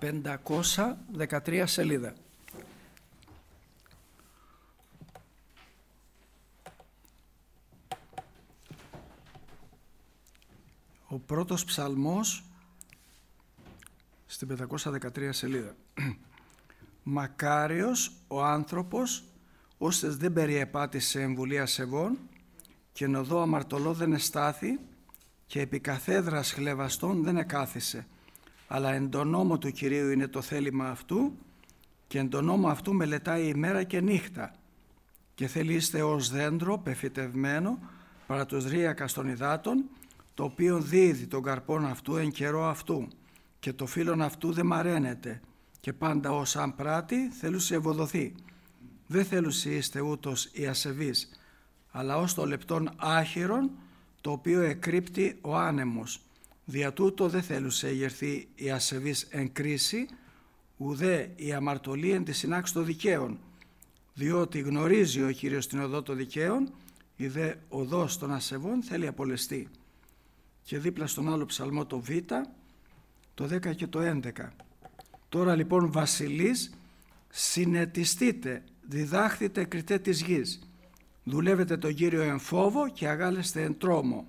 513 σελίδα. Ο πρώτος ψαλμός στην 513 σελίδα. Μακάριος ο άνθρωπος, ώστες δεν περιεπάτησε εμβουλία σεβών και εν οδό αμαρτωλό δεν εστάθη και επί καθέδρας χλεβαστών δεν εκάθισε, αλλά εν τον νόμο του Κυρίου είναι το θέλημα αυτού και εν τον νόμο αυτού μελετάει ημέρα και νύχτα και θέλει είστε ως δέντρο πεφυτευμένο παρά τους ρύακας των υδάτων, το οποίο δίδει τον καρπόν αυτού εν καιρό αυτού και το φύλλον αυτού δεν μαραίνεται και πάντα ως αν πράττει θέλουσι ευωδοθεί. Δεν θέλουσι είστε ούτως οι ασεβείς, αλλά ως το λεπτόν άχυρον, το οποίο εκρύπτει ο άνεμος. Δια τούτο δεν θέλουσε εγερθεί η ασεβής εν κρίση, ουδέ η αμαρτωλή εν τη συνάξη των δικαίων, διότι γνωρίζει ο Κύριος την οδό των δικαίων, η δε οδός των ασεβών θέλει απολεστεί. Και δίπλα στον άλλο ψαλμό το Β, το 10 και το 11. Τώρα λοιπόν βασιλείς, συνετιστείτε, διδάχθητε κριτέ της γης, δουλεύετε τον Κύριο εν φόβο και αγάλεστε εν τρόμο.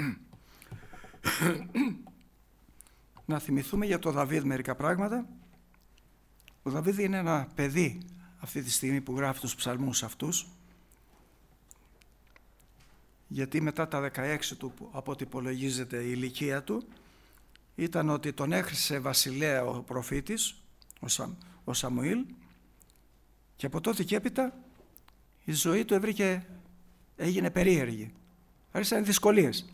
Να θυμηθούμε για τον Δαβίδ μερικά πράγματα. Ο Δαβίδ είναι ένα παιδί αυτή τη στιγμή που γράφει τους ψαλμούς αυτούς, γιατί μετά τα 16 του, από ό,τι υπολογίζεται η ηλικία του, ήταν ότι τον έχρισε βασιλέα ο προφήτης, ο Σαμουήλ, και από τότε και έπειτα η ζωή του έγινε περίεργη. Άρχισαν δυσκολίες.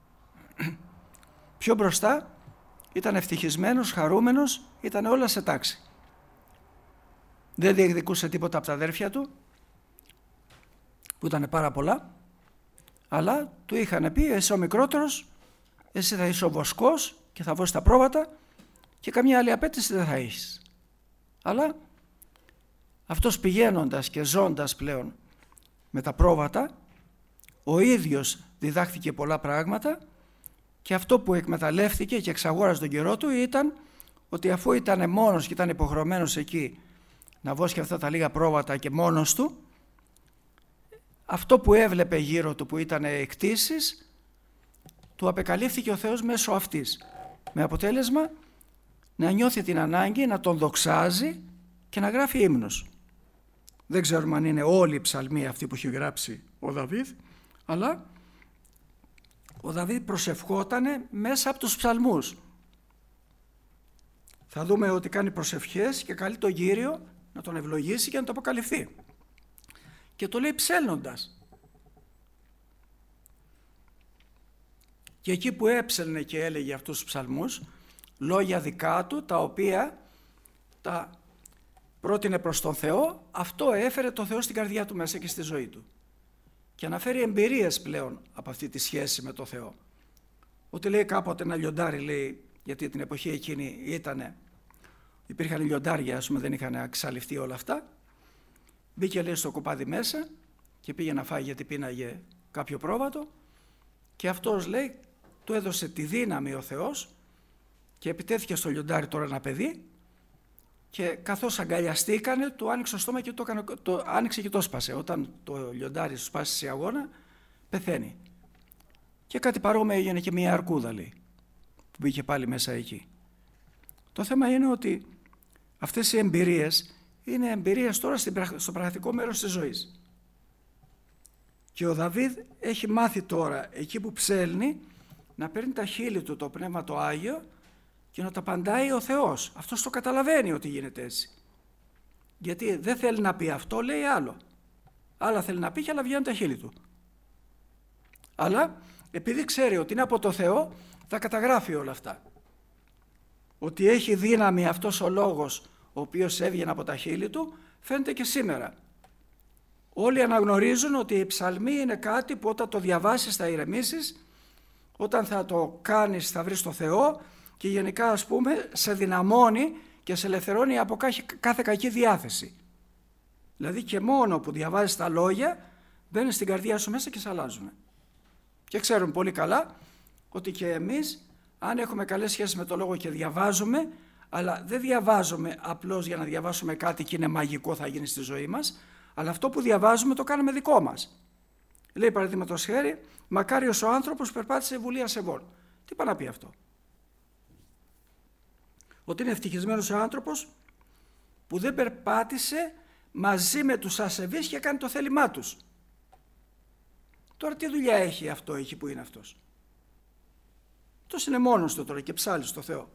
Πιο μπροστά ήταν ευτυχισμένος, χαρούμενος, ήταν όλα σε τάξη. Δεν διεκδικούσε τίποτα από τα αδέρφια του, που ήταν πάρα πολλά, αλλά του είχαν πει εσύ ο μικρότερος, εσύ θα είσαι ο βοσκός και θα βώσεις τα πρόβατα και καμιά άλλη απέτηση δεν θα έχεις. Αλλά αυτός πηγαίνοντας και ζώντας πλέον με τα πρόβατα, ο ίδιος διδάχθηκε πολλά πράγματα και αυτό που εκμεταλλεύτηκε και εξαγόρασε τον καιρό του ήταν ότι αφού ήταν μόνος και ήταν υποχρεωμένος εκεί να βόσκει αυτά τα λίγα πρόβατα και μόνος του, αυτό που έβλεπε γύρω του που ήταν εκτίσεις, του απεκαλύφθηκε ο Θεός μέσω αυτής, με αποτέλεσμα να νιώθει την ανάγκη να τον δοξάζει και να γράφει ύμνους. Δεν ξέρουμε αν είναι όλοι οι ψαλμοί αυτοί που έχει γράψει ο Δαβίδ, αλλά ο Δαβίδ προσευχότανε μέσα από τους ψαλμούς. Θα δούμε ότι κάνει προσευχές και καλεί τον Κύριο να τον ευλογήσει και να το αποκαλυφθεί. Και το λέει ψέλνοντας. Και εκεί που έψελνε και έλεγε αυτούς τους ψαλμούς, λόγια δικά του, τα οποία τα πρότεινε προς τον Θεό, αυτό έφερε τον Θεό στην καρδιά του μέσα και στη ζωή του. Και αναφέρει εμπειρίες πλέον από αυτή τη σχέση με τον Θεό. Ότι λέει κάποτε ένα λιοντάρι, λέει, γιατί την εποχή εκείνη υπήρχαν λιοντάρια, ας πούμε, δεν είχαν εξαλειφθεί όλα αυτά. Μπήκε, λέει, στο κοπάδι μέσα και πήγε να φάει γιατί πίναγε κάποιο πρόβατο και αυτός, λέει, του έδωσε τη δύναμη ο Θεός και επιτέθηκε στο λιοντάρι τώρα ένα παιδί και καθώς αγκαλιαστήκανε του άνοιξε το στόμα και το άνοιξε και το σπάσε. Όταν το λιοντάρι σου σπάσει σε αγώνα πεθαίνει. Και κάτι παρόμοιο έγινε και μια αρκούδα, λέει, που μπήκε πάλι μέσα εκεί. Το θέμα είναι ότι αυτές οι εμπειρίες είναι εμπειρίες τώρα στο πρακτικό μέρος της ζωής. Και ο Δαβίδ έχει μάθει τώρα εκεί που ψέλνει να παίρνει τα χείλη του το Πνεύμα το Άγιο και να τα απαντάει ο Θεός. Αυτός το καταλαβαίνει ότι γίνεται έτσι. Γιατί δεν θέλει να πει αυτό, λέει άλλο. Άλλα θέλει να πει και άλλα βγαίνουν τα χείλη του. Αλλά επειδή ξέρει ότι είναι από το Θεό, θα καταγράφει όλα αυτά. Ότι έχει δύναμη αυτός ο λόγος ο οποίος έβγαινε από τα χείλη του, φαίνεται και σήμερα. Όλοι αναγνωρίζουν ότι οι ψαλμοί είναι κάτι που όταν το διαβάσεις θα ηρεμήσεις, όταν θα το κάνεις θα βρεις το Θεό και γενικά, ας πούμε, σε δυναμώνει και σε ελευθερώνει από κάθε κακή διάθεση. Δηλαδή και μόνο που διαβάζεις τα λόγια μπαίνουν στην καρδιά σου μέσα και σε αλλάζουν. Και ξέρουμε πολύ καλά ότι και εμείς, αν έχουμε καλές σχέσεις με το Λόγο και διαβάζουμε, Αλλά δεν διαβάζουμε απλώς για να διαβάσουμε κάτι και είναι μαγικό, θα γίνει στη ζωή μας, αλλά αυτό που διαβάζουμε το κάνουμε δικό μας. Λέει παραδείγματος χάρη, μακάριος ο άνθρωπος που περπάτησε σε βουλή ασεβών. Τι πάει να πει αυτό? Ότι είναι ευτυχισμένος ο άνθρωπος που δεν περπάτησε μαζί με τους ασεβείς και κάνει το θέλημά τους. Τώρα τι δουλειά έχει αυτό εκεί που είναι αυτός? Αυτός είναι μόνος του τώρα και ψάλλει στο Θεό.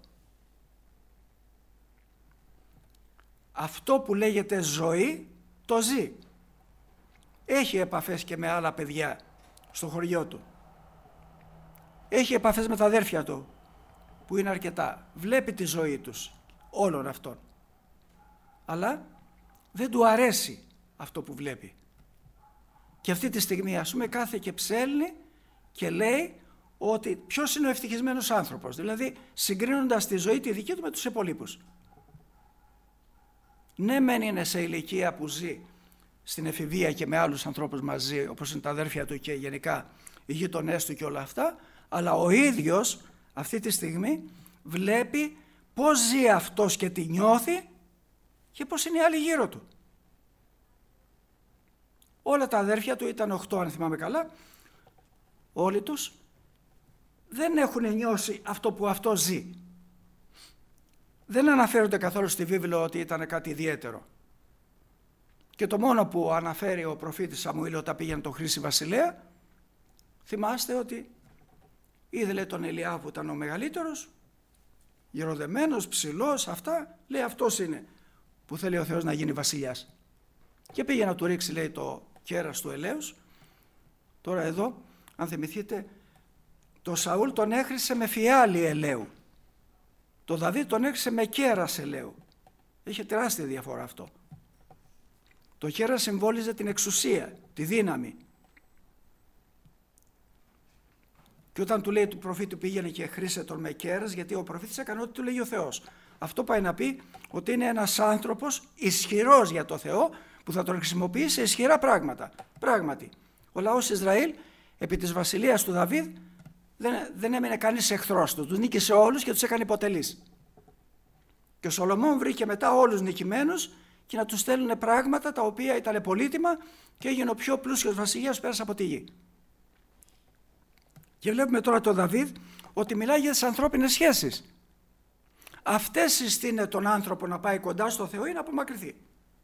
Αυτό που λέγεται ζωή το ζει. Έχει επαφές και με άλλα παιδιά στο χωριό του. Έχει επαφές με τα αδέρφια του που είναι αρκετά. Βλέπει τη ζωή τους όλων αυτών. Αλλά δεν του αρέσει αυτό που βλέπει. Και αυτή τη στιγμή ας πούμε κάθε και ψέλνει και λέει ότι ποιος είναι ο ευτυχισμένος άνθρωπος. Δηλαδή συγκρίνοντας τη ζωή τη δική του με τους υπολείπους. Ναι μεν είναι σε ηλικία που ζει στην εφηβεία και με άλλους ανθρώπους μαζί, όπως είναι τα αδέρφια του και γενικά οι γείτονές του και όλα αυτά, αλλά ο ίδιος αυτή τη στιγμή βλέπει πώς ζει αυτός και τι νιώθει και πώς είναι οι άλλοι γύρω του. Όλα τα αδέρφια του, ήταν 8 αν θυμάμαι καλά, όλοι τους δεν έχουν νιώσει αυτό που αυτό ζει. Δεν αναφέρονται καθόλου στη βίβλο ότι ήταν κάτι ιδιαίτερο. Και το μόνο που αναφέρει ο προφήτης Σαμουήλ όταν πήγαινε τον Χρήση Βασιλέα, θυμάστε ότι είδε λέει τον Ελιάβ που ήταν ο μεγαλύτερος, γεροδεμένος, ψηλός, αυτά, λέει αυτός είναι που θέλει ο Θεός να γίνει βασιλιάς. Και πήγε να του ρίξει λέει το κέρας του ελαίους. Τώρα εδώ, αν θυμηθείτε, το Σαούλ τον έχρισε με φιάλι ελαίου. Το Δαβίδ τον έχρισε με κέρας ελαίου. Είχε τεράστια διαφορά αυτό. Το κέρας συμβόλιζε την εξουσία, τη δύναμη. Και όταν του λέει του προφήτη πήγαινε και χρήσε τον με κέρας, γιατί ο προφήτης έκανε ό,τι του λέγει ο Θεός. Αυτό πάει να πει ότι είναι ένας άνθρωπος ισχυρός για το Θεό που θα τον χρησιμοποιήσει σε ισχυρά πράγματα. Πράγματι, ο λαός Ισραήλ επί της βασιλείας του Δαβίδ δεν έμεινε κανείς εχθρός του. Τους νίκησε όλους και τους έκανε υποτελείς. Και ο Σολομών βρήκε μετά όλους νικημένους και να τους στέλνουν πράγματα τα οποία ήταν πολύτιμα και έγινε ο πιο πλούσιος βασιλιάς που πέρασε από τη γη. Και βλέπουμε τώρα τον Δαβίδ ότι μιλάει για τις ανθρώπινες σχέσεις. Αυτές συστήνε τον άνθρωπο να πάει κοντά στο Θεό ή να απομακρυνθεί.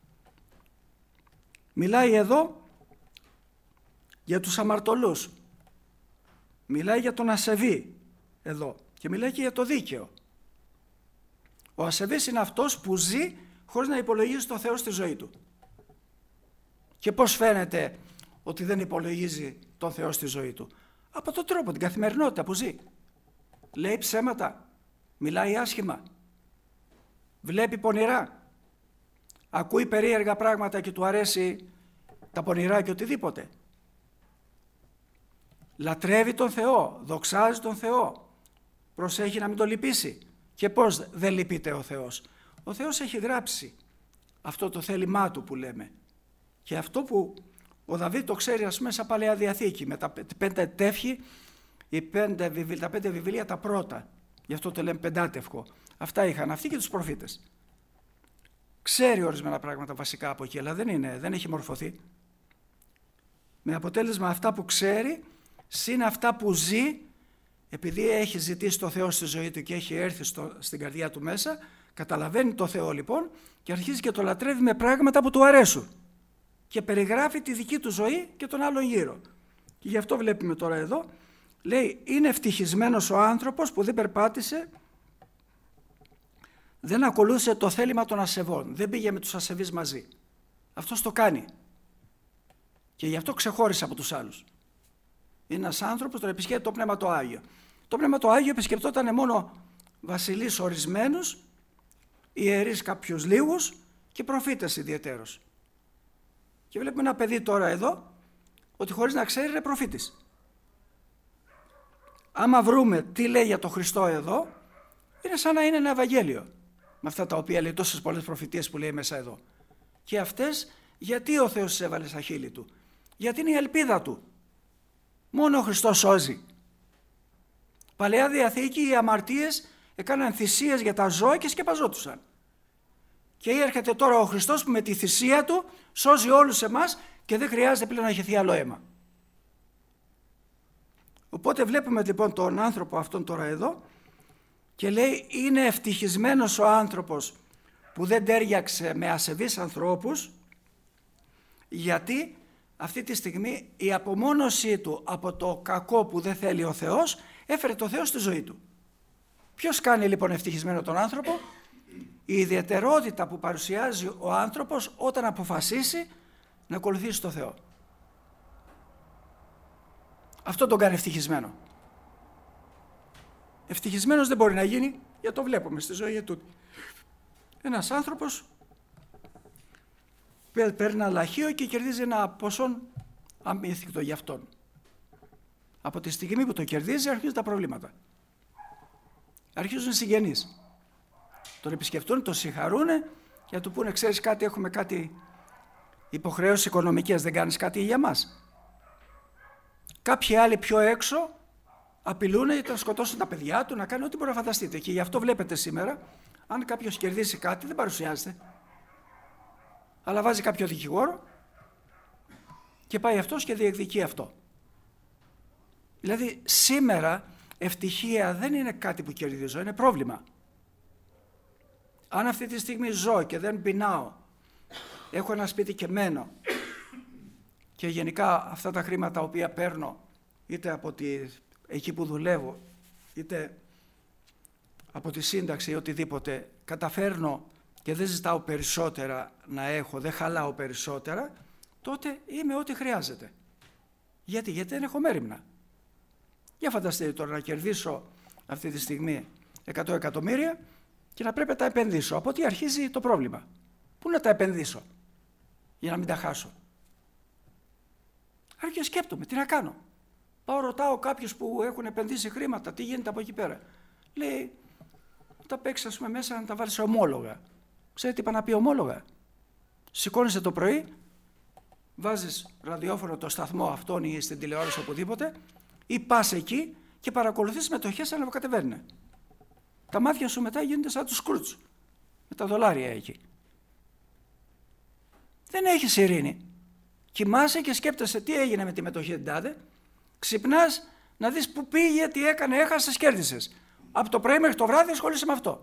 Μιλάει εδώ για τους αμαρτωλούς. Μιλάει για τον ασεβή εδώ και μιλάει και για το δίκαιο. Ο ασεβής είναι αυτός που ζει χωρίς να υπολογίζει το Θεό στη ζωή του. Και πώς φαίνεται ότι δεν υπολογίζει τον Θεό στη ζωή του? Από τον τρόπο, την καθημερινότητα που ζει. Λέει ψέματα, μιλάει άσχημα, βλέπει πονηρά, ακούει περίεργα πράγματα και του αρέσει τα πονηρά και οτιδήποτε. Λατρεύει τον Θεό, δοξάζει τον Θεό, προσέχει να μην τον λυπήσει. Και πώς δεν λυπείται ο Θεός? Ο Θεός έχει γράψει αυτό το θέλημά του που λέμε. Και αυτό που ο Δαβίδ το ξέρει ας πούμε σαν Παλαιά Διαθήκη, με τα 5 τεύχη, τα 5 βιβλία τα πρώτα. Γι' αυτό το λέμε πεντάτευχο. Αυτά είχαν αυτοί και τους προφήτες. Ξέρει ορισμένα πράγματα βασικά από εκεί, αλλά δεν έχει μορφωθεί. Με αποτέλεσμα αυτά που ξέρει, συν αυτά που ζει, επειδή έχει ζητήσει το Θεό στη ζωή του και έχει έρθει στην καρδιά του μέσα, καταλαβαίνει το Θεό λοιπόν και αρχίζει και το λατρεύει με πράγματα που του αρέσουν. Και περιγράφει τη δική του ζωή και τον άλλον γύρω. Και γι' αυτό βλέπουμε τώρα εδώ, λέει είναι ευτυχισμένος ο άνθρωπος που δεν περπάτησε, δεν ακολούθησε το θέλημα των ασεβών, δεν πήγε με τους ασεβείς μαζί. Αυτός το κάνει. Και γι' αυτό ξεχώρισε από τους άλλους. Είναι ένας άνθρωπος, τον επισκέπτεται το Πνεύμα το Άγιο. Το Πνεύμα το Άγιο επισκεπτόταν μόνο βασιλείς ορισμένους, ιερείς κάποιους λίγους και προφήτες ιδιαιτέρως. Και βλέπουμε ένα παιδί τώρα εδώ, ότι χωρίς να ξέρει είναι προφήτης. Άμα βρούμε τι λέει για τον Χριστό εδώ, είναι σαν να είναι ένα Ευαγγέλιο. Με αυτά τα οποία λέει τόσες πολλές προφητείες που λέει μέσα εδώ. Και αυτές γιατί ο Θεός τις έβαλε στα χείλη του? Γιατί είναι η ελπίδα του. Μόνο ο Χριστός σώζει. Παλαιά Διαθήκη οι αμαρτίες έκαναν θυσίες για τα ζώα και σκεπαζόντουσαν. Και έρχεται τώρα ο Χριστός που με τη θυσία του σώζει όλους εμάς και δεν χρειάζεται πλέον να χυθεί άλλο αίμα. Οπότε βλέπουμε λοιπόν τον άνθρωπο αυτόν τώρα εδώ και λέει είναι ευτυχισμένος ο άνθρωπος που δεν τέριαξε με ασεβείς ανθρώπους, γιατί αυτή τη στιγμή η απομόνωσή του από το κακό που δεν θέλει ο Θεός έφερε το Θεό στη ζωή του. Ποιος κάνει λοιπόν ευτυχισμένο τον άνθρωπο? Η ιδιαιτερότητα που παρουσιάζει ο άνθρωπος όταν αποφασίσει να ακολουθήσει το Θεό. Αυτό τον κάνει ευτυχισμένο. Ευτυχισμένος δεν μπορεί να γίνει, γιατί το βλέπουμε στη ζωή ετούτη. Ένας άνθρωπος παίρνει ένα λαχείο και κερδίζει ένα ποσό αμύθικτο για αυτόν. Από τη στιγμή που το κερδίζει αρχίζουν τα προβλήματα. Αρχίζουν οι συγγενείς. Τον επισκεφτούν, τον συγχαρούν και να του πούνε ξέρεις κάτι, έχουμε κάτι υποχρεώσεις οικονομικές, δεν κάνεις κάτι για μας. Κάποιοι άλλοι πιο έξω απειλούν να σκοτώσουν τα παιδιά του, να κάνουν ό,τι μπορεί να φανταστείτε. Και γι' αυτό βλέπετε σήμερα, αν κάποιος κερδίσει κάτι δεν παρουσιάζεται. Αλλά βάζει κάποιο δικηγόρο και πάει αυτός και διεκδικεί αυτό. Δηλαδή σήμερα ευτυχία δεν είναι κάτι που κερδίζω, είναι πρόβλημα. Αν αυτή τη στιγμή ζω και δεν πεινάω, έχω ένα σπίτι και μένω και γενικά αυτά τα χρήματα τα οποία παίρνω είτε από εκεί που δουλεύω είτε από τη σύνταξη ή οτιδήποτε καταφέρνω και δεν ζητάω περισσότερα να έχω, δεν χαλάω περισσότερα, τότε είμαι ό,τι χρειάζεται. Γιατί δεν έχω μέριμνα. Για φανταστείτε τώρα να κερδίσω αυτή τη στιγμή 100 εκατομμύρια και να πρέπει να τα επενδύσω. Από τι αρχίζει το πρόβλημα? Πού να τα επενδύσω για να μην τα χάσω? Άρχισα σκέπτομαι, τι να κάνω. Πάω ρωτάω κάποιους που έχουν επενδύσει χρήματα, τι γίνεται από εκεί πέρα. Λέει, τα παίξεις ας πούμε μέσα να τα βάλεις σε ομόλογα. Ξέρετε τι είπα να πει ομόλογα? Σηκώνεσαι το πρωί, βάζεις ραδιόφωνο το σταθμό αυτόν ή στην τηλεόραση οπουδήποτε ή πας εκεί και παρακολουθείς μετοχές να ανεβοκατεβαίνουν. Τα μάτια σου μετά γίνονται σαν τους Σκρούτζ με τα δολάρια εκεί. Δεν έχεις ειρήνη. Κοιμάσαι και σκέπτεσαι τι έγινε με τη μετοχή την τάδε. Ξυπνάς να δεις που πήγε, τι έκανε, έχασες, κέρδισες. Από το πρωί μέχρι το βράδυ ασχολείσαι με αυτό.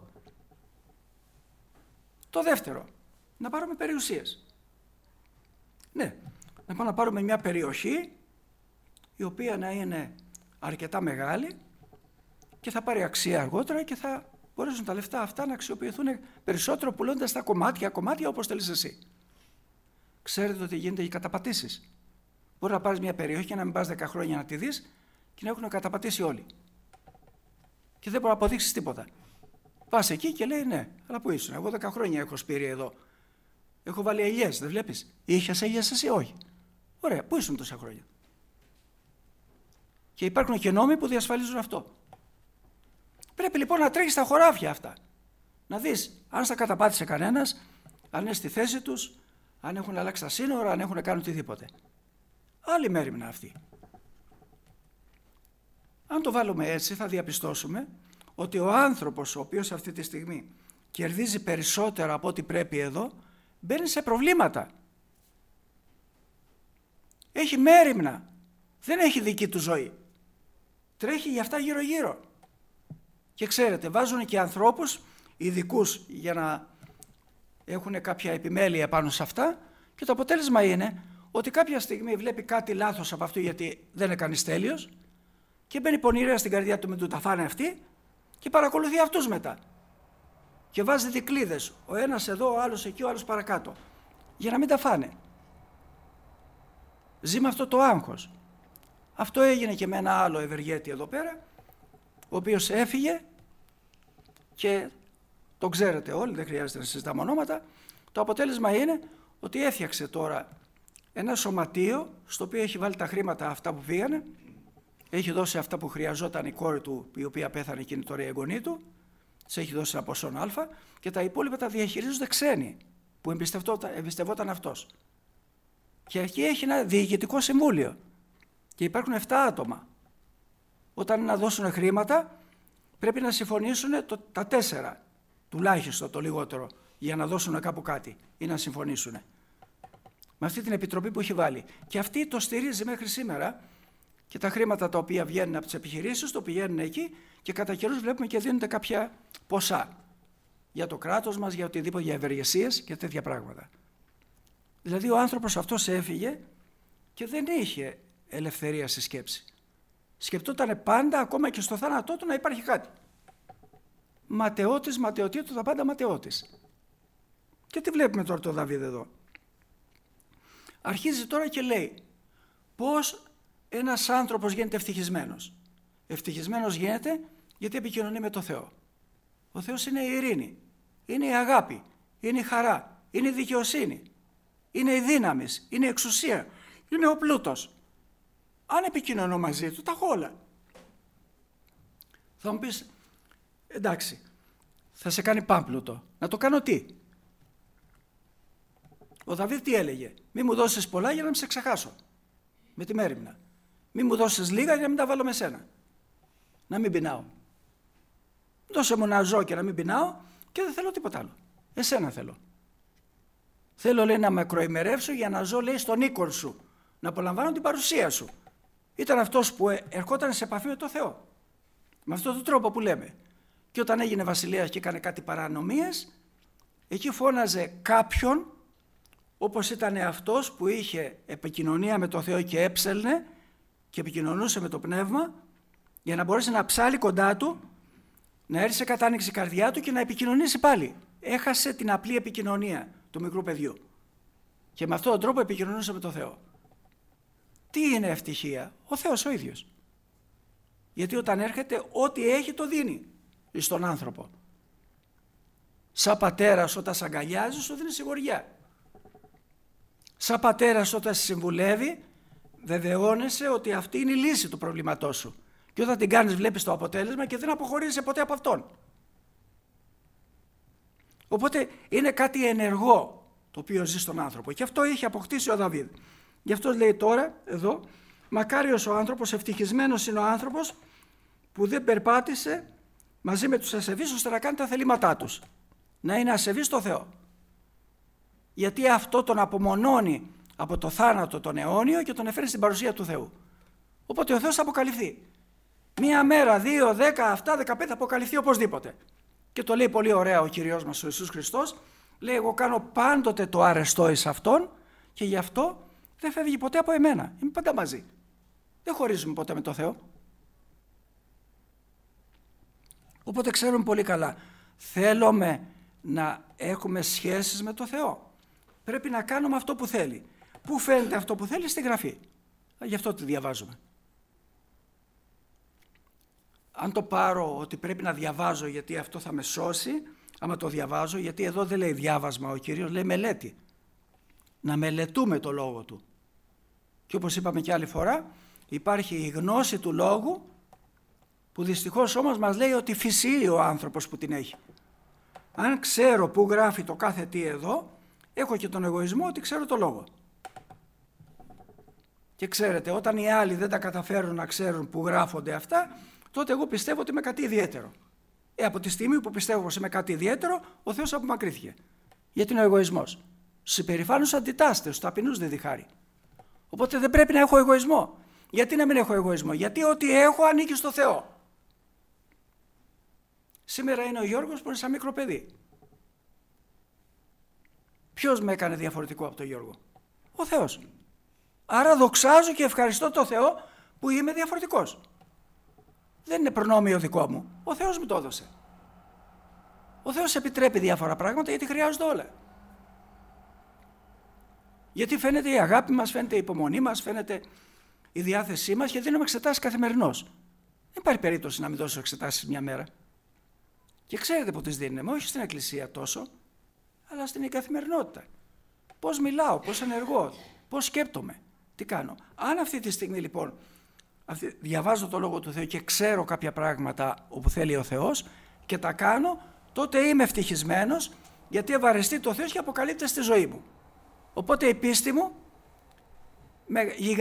Το δεύτερο, να πάρουμε περιουσίες. Ναι, να πάμε να πάρουμε μια περιοχή η οποία να είναι αρκετά μεγάλη και θα πάρει αξία αργότερα και θα μπορέσουν τα λεφτά αυτά να αξιοποιηθούν περισσότερο πουλώντας τα κομμάτια όπως θέλεις εσύ. Ξέρετε ότι γίνεται και καταπατήσεις. Μπορεί να πάρεις μια περιοχή και να μην πας 10 χρόνια να τη δεις και να έχουν καταπατήσει όλοι. Και δεν μπορεί να αποδείξεις τίποτα. Πας εκεί και λέει ναι, αλλά πού ήσουν? Εγώ 10 χρόνια έχω σπείρει εδώ. Έχω βάλει ελιές, δεν βλέπεις? Είχες ελιές εσύ? Όχι. Ωραία, πού ήσουν τόσα χρόνια? Και υπάρχουν και νόμοι που διασφαλίζουν αυτό. Πρέπει λοιπόν να τρέχεις στα χωράφια αυτά. Να δεις αν στα καταπάτησε κανένας, αν είναι στη θέση τους, αν έχουν αλλάξει τα σύνορα, αν έχουν κάνει οτιδήποτε. Άλλη μέριμνα αυτή. Αν το βάλουμε έτσι θα διαπιστώσουμε ότι ο άνθρωπος ο οποίος αυτή τη στιγμή κερδίζει περισσότερα από ό,τι πρέπει εδώ, μπαίνει σε προβλήματα. Έχει μέριμνα. Δεν έχει δική του ζωή. Τρέχει για αυτά γύρω-γύρω. Και ξέρετε, βάζουν και ανθρώπους ειδικούς για να έχουν κάποια επιμέλεια πάνω σε αυτά και το αποτέλεσμα είναι ότι κάποια στιγμή βλέπει κάτι λάθος από αυτό γιατί δεν είναι κανείς τέλειος και μπαίνει πονηρέα στην καρδιά του, μην του τα φάνε αυτοί και παρακολουθεί αυτούς μετά. Και βάζει δικλείδες, ο ένας εδώ, ο άλλος εκεί, ο άλλος παρακάτω, για να μην τα φάνε. Ζει με αυτό το άγχος. Αυτό έγινε και με ένα άλλο ευεργέτη εδώ πέρα, ο οποίος έφυγε και το ξέρετε όλοι, δεν χρειάζεται να συζητάμε ονόματα. Το αποτέλεσμα είναι ότι έφτιαξε τώρα ένα σωματείο στο οποίο έχει βάλει τα χρήματα αυτά που πήγανε, έχει δώσει αυτά που χρειαζόταν η κόρη του, η οποία πέθανε εκείνη τώρα η εγγονή του, της έχει δώσει ένα ποσό α και τα υπόλοιπα τα διαχειρίζονται ξένοι που εμπιστευόταν αυτός. Και εκεί έχει ένα διοικητικό συμβούλιο και υπάρχουν 7 άτομα. Όταν να δώσουν χρήματα, πρέπει να συμφωνήσουν τα 4, τουλάχιστον το λιγότερο, για να δώσουν κάπου κάτι ή να συμφωνήσουν. Με αυτή την επιτροπή που έχει βάλει. Και αυτή το στηρίζει μέχρι σήμερα και τα χρήματα τα οποία βγαίνουν από τις επιχειρήσεις το πηγαίνουν εκεί και κατά καιρούς βλέπουμε και δίνονται κάποια ποσά για το κράτος μας, για οτιδήποτε, για ευεργεσίες και τέτοια πράγματα. Δηλαδή ο άνθρωπος αυτός έφυγε και δεν είχε ελευθερία στη σκέψη. Σκεπτόταν πάντα, ακόμα και στο θάνατό του, να υπάρχει κάτι. Ματαιώτης, ματαιωτήτου, τα πάντα ματαιώτης. Και τι βλέπουμε τώρα το Δαβίδ εδώ. Αρχίζει τώρα και λέει πώς ένας άνθρωπος γίνεται ευτυχισμένος. Ευτυχισμένος γίνεται γιατί επικοινωνεί με το Θεό. Ο Θεός είναι η ειρήνη, είναι η αγάπη, είναι η χαρά, είναι η δικαιοσύνη, είναι η δύναμη, είναι η εξουσία, είναι ο πλούτος. Αν επικοινωνώ μαζί του, τα έχω όλα. Θα μου πεις, εντάξει, θα σε κάνει πάμπλουτο. Να το κάνω τι? Ο Δαβίδ τι έλεγε? Μη μου δώσεις πολλά για να μην σε ξεχάσω. Με τη μέριμνα. Μη μου δώσεις λίγα για να μην τα βάλω με σένα. Να μην πεινάω. Δώσε μου να ζω και να μην πεινάω και δεν θέλω τίποτα άλλο. Εσένα θέλω. Θέλω, λέει, να με ακροημερεύσω για να ζω, λέει, στον οίκον σου. Να απολαμβάνω την παρουσία σου. Ήταν αυτός που ερχόταν σε επαφή με το Θεό. Με αυτόν τον τρόπο που λέμε. Και όταν έγινε βασιλέας και έκανε κάτι παρανομίες, εκεί φώναζε κάποιον, όπως ήταν αυτός που είχε επικοινωνία με το Θεό και έψελνε και επικοινωνούσε με το Πνεύμα, για να μπορέσει να ψάλει κοντά του, να έρθει σε κατάνοιξη η καρδιά του και να επικοινωνήσει πάλι. Έχασε την απλή επικοινωνία του μικρού παιδιού. Και με αυτόν τον τρόπο επικοινωνούσε με το Θεό. Τι είναι ευτυχία? Ο Θεός ο ίδιος. Γιατί όταν έρχεται, ό,τι έχει το δίνει στον άνθρωπο. Σαν πατέρας όταν σε αγκαλιάζει, σου δίνει σιγουριά. Σαν πατέρας όταν σε συμβουλεύει, βεβαιώνεσαι ότι αυτή είναι η λύση του προβλήματός σου. Και όταν την κάνεις, βλέπεις το αποτέλεσμα και δεν αποχωρίζεσαι ποτέ από αυτόν. Οπότε είναι κάτι ενεργό το οποίο ζει στον άνθρωπο. Και αυτό είχε αποκτήσει ο Δαβίδ. Γι' αυτό λέει τώρα εδώ, μακάριος ο άνθρωπος, ευτυχισμένος είναι ο άνθρωπος που δεν περπάτησε μαζί με τους ασεβείς ώστε να κάνει τα θελήματά τους. Να είναι ασεβής στο Θεό. Γιατί αυτό τον απομονώνει από το θάνατο τον αιώνιο και τον εφέρει στην παρουσία του Θεού. Οπότε ο Θεός θα αποκαλυφθεί. 1 μέρα, 2, 10, 7, 15 θα αποκαλυφθεί οπωσδήποτε. Και το λέει πολύ ωραία ο Κυριός μας ο Ιησούς Χριστός. Λέει, εγώ κάνω πάντοτε το αρεστό εις αυτόν και γι' αυτό δεν φεύγει ποτέ από εμένα. Είμαι πάντα μαζί. Δεν χωρίζουμε ποτέ με το Θεό. Οπότε ξέρουμε πολύ καλά. Θέλουμε να έχουμε σχέσεις με το Θεό. Πρέπει να κάνουμε αυτό που θέλει. Πού φαίνεται αυτό που θέλει? Στη Γραφή. Γι' αυτό τη διαβάζουμε. Αν το πάρω ότι πρέπει να διαβάζω γιατί αυτό θα με σώσει, άμα το διαβάζω, γιατί εδώ δεν λέει διάβασμα ο Κύριος, λέει μελέτη. Να μελετούμε το λόγο του. Και όπως είπαμε και άλλη φορά, υπάρχει η γνώση του λόγου, που δυστυχώς όμως μας λέει ότι φυσιεί ο άνθρωπος που την έχει. Αν ξέρω που γράφει το κάθε τι εδώ, έχω και τον εγωισμό ότι ξέρω το λόγο. Και ξέρετε, όταν οι άλλοι δεν τα καταφέρουν να ξέρουν που γράφονται αυτά, τότε εγώ πιστεύω ότι είμαι κάτι ιδιαίτερο. Από τη στιγμή που πιστεύω πως είμαι κάτι ιδιαίτερο, ο Θεός απομακρύθηκε. Γιατί είναι ο εγωισμός. Στους υπερηφάνους αντιτάσσεται, στους ταπεινούς δεν διχάρει. Οπότε δεν πρέπει να έχω εγωισμό. Γιατί να μην έχω εγωισμό? Γιατί ό,τι έχω ανήκει στο Θεό. Σήμερα είναι ο Γιώργος που είναι σαν μικρό παιδί. Ποιος με έκανε διαφορετικό από τον Γιώργο? Ο Θεός. Άρα δοξάζω και ευχαριστώ τον Θεό που είμαι διαφορετικός. Δεν είναι προνόμιο δικό μου. Ο Θεός μου το έδωσε. Ο Θεός επιτρέπει διάφορα πράγματα γιατί χρειάζονται όλα. Γιατί φαίνεται η αγάπη μας, φαίνεται η υπομονή μας, φαίνεται η διάθεσή μας και δίνουμε εξετάσεις καθημερινώς. Δεν υπάρχει περίπτωση να μην δώσω εξετάσεις μια μέρα. Και ξέρετε που τις δίνουμε, όχι στην εκκλησία τόσο, αλλά στην καθημερινότητα. Πώς μιλάω, πώς ενεργώ, πώς σκέπτομαι, τι κάνω. Αν αυτή τη στιγμή λοιπόν διαβάζω το Λόγο του Θεού και ξέρω κάποια πράγματα όπου θέλει ο Θεός και τα κάνω, τότε είμαι ευτυχισμένος γιατί ευαρεστεί το Θεός και αποκαλύπτεται στη ζωή μου. Οπότε η πίστη μου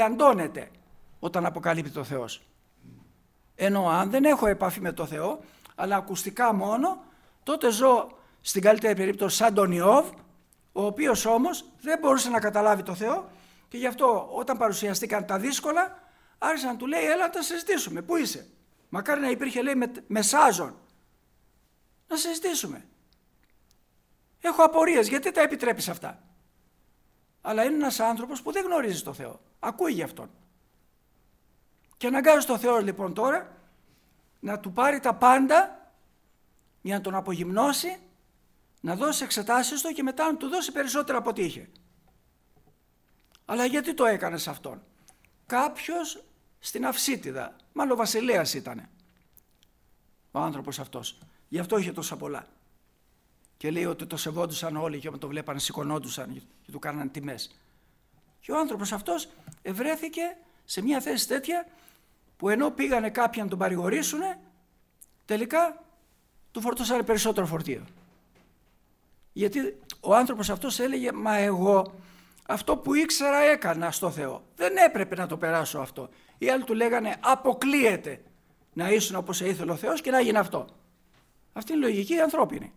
γιγαντώνεται όταν αποκαλύπτει το Θεός. Ενώ αν δεν έχω επαφή με το Θεό, αλλά ακουστικά μόνο, τότε ζω στην καλύτερη περίπτωση σαν τον Ιώβ, ο οποίος όμως δεν μπορούσε να καταλάβει το Θεό και γι' αυτό όταν παρουσιαστήκαν τα δύσκολα άρχισε να του λέει έλα να τα συζητήσουμε, πού είσαι? Μακάρι να υπήρχε λέει μεσάζων, να συζητήσουμε. Έχω απορίες, γιατί τα επιτρέπεις αυτά? Αλλά είναι ένας άνθρωπος που δεν γνωρίζει το Θεό, ακούει γι' αυτόν. Και αναγκάζει το Θεό λοιπόν τώρα να του πάρει τα πάντα για να τον απογυμνώσει, να δώσει εξετάσεις του και μετά να του δώσει περισσότερα από ό,τι είχε. Αλλά γιατί το έκανε σε αυτόν? Κάποιος στην Αυσίτιδα, μάλλον βασιλέας ήτανε ο άνθρωπος αυτός, γι' αυτό είχε τόσα πολλά. Και λέει ότι το σεβόντουσαν όλοι και όταν το βλέπανε σηκωνόντουσαν και του κάνανε τιμές. Και ο άνθρωπος αυτός ευρέθηκε σε μια θέση τέτοια που ενώ πήγανε κάποιοι να τον παρηγορήσουνε, τελικά του φορτώσανε περισσότερο φορτίο. Γιατί ο άνθρωπος αυτός έλεγε μα εγώ αυτό που ήξερα έκανα στο Θεό, δεν έπρεπε να το περάσω αυτό. Οι άλλοι του λέγανε αποκλείεται να ήσουν όπως ήθελε ο Θεός και να γίνει αυτό. Αυτή είναι η λογική ανθρώπινη.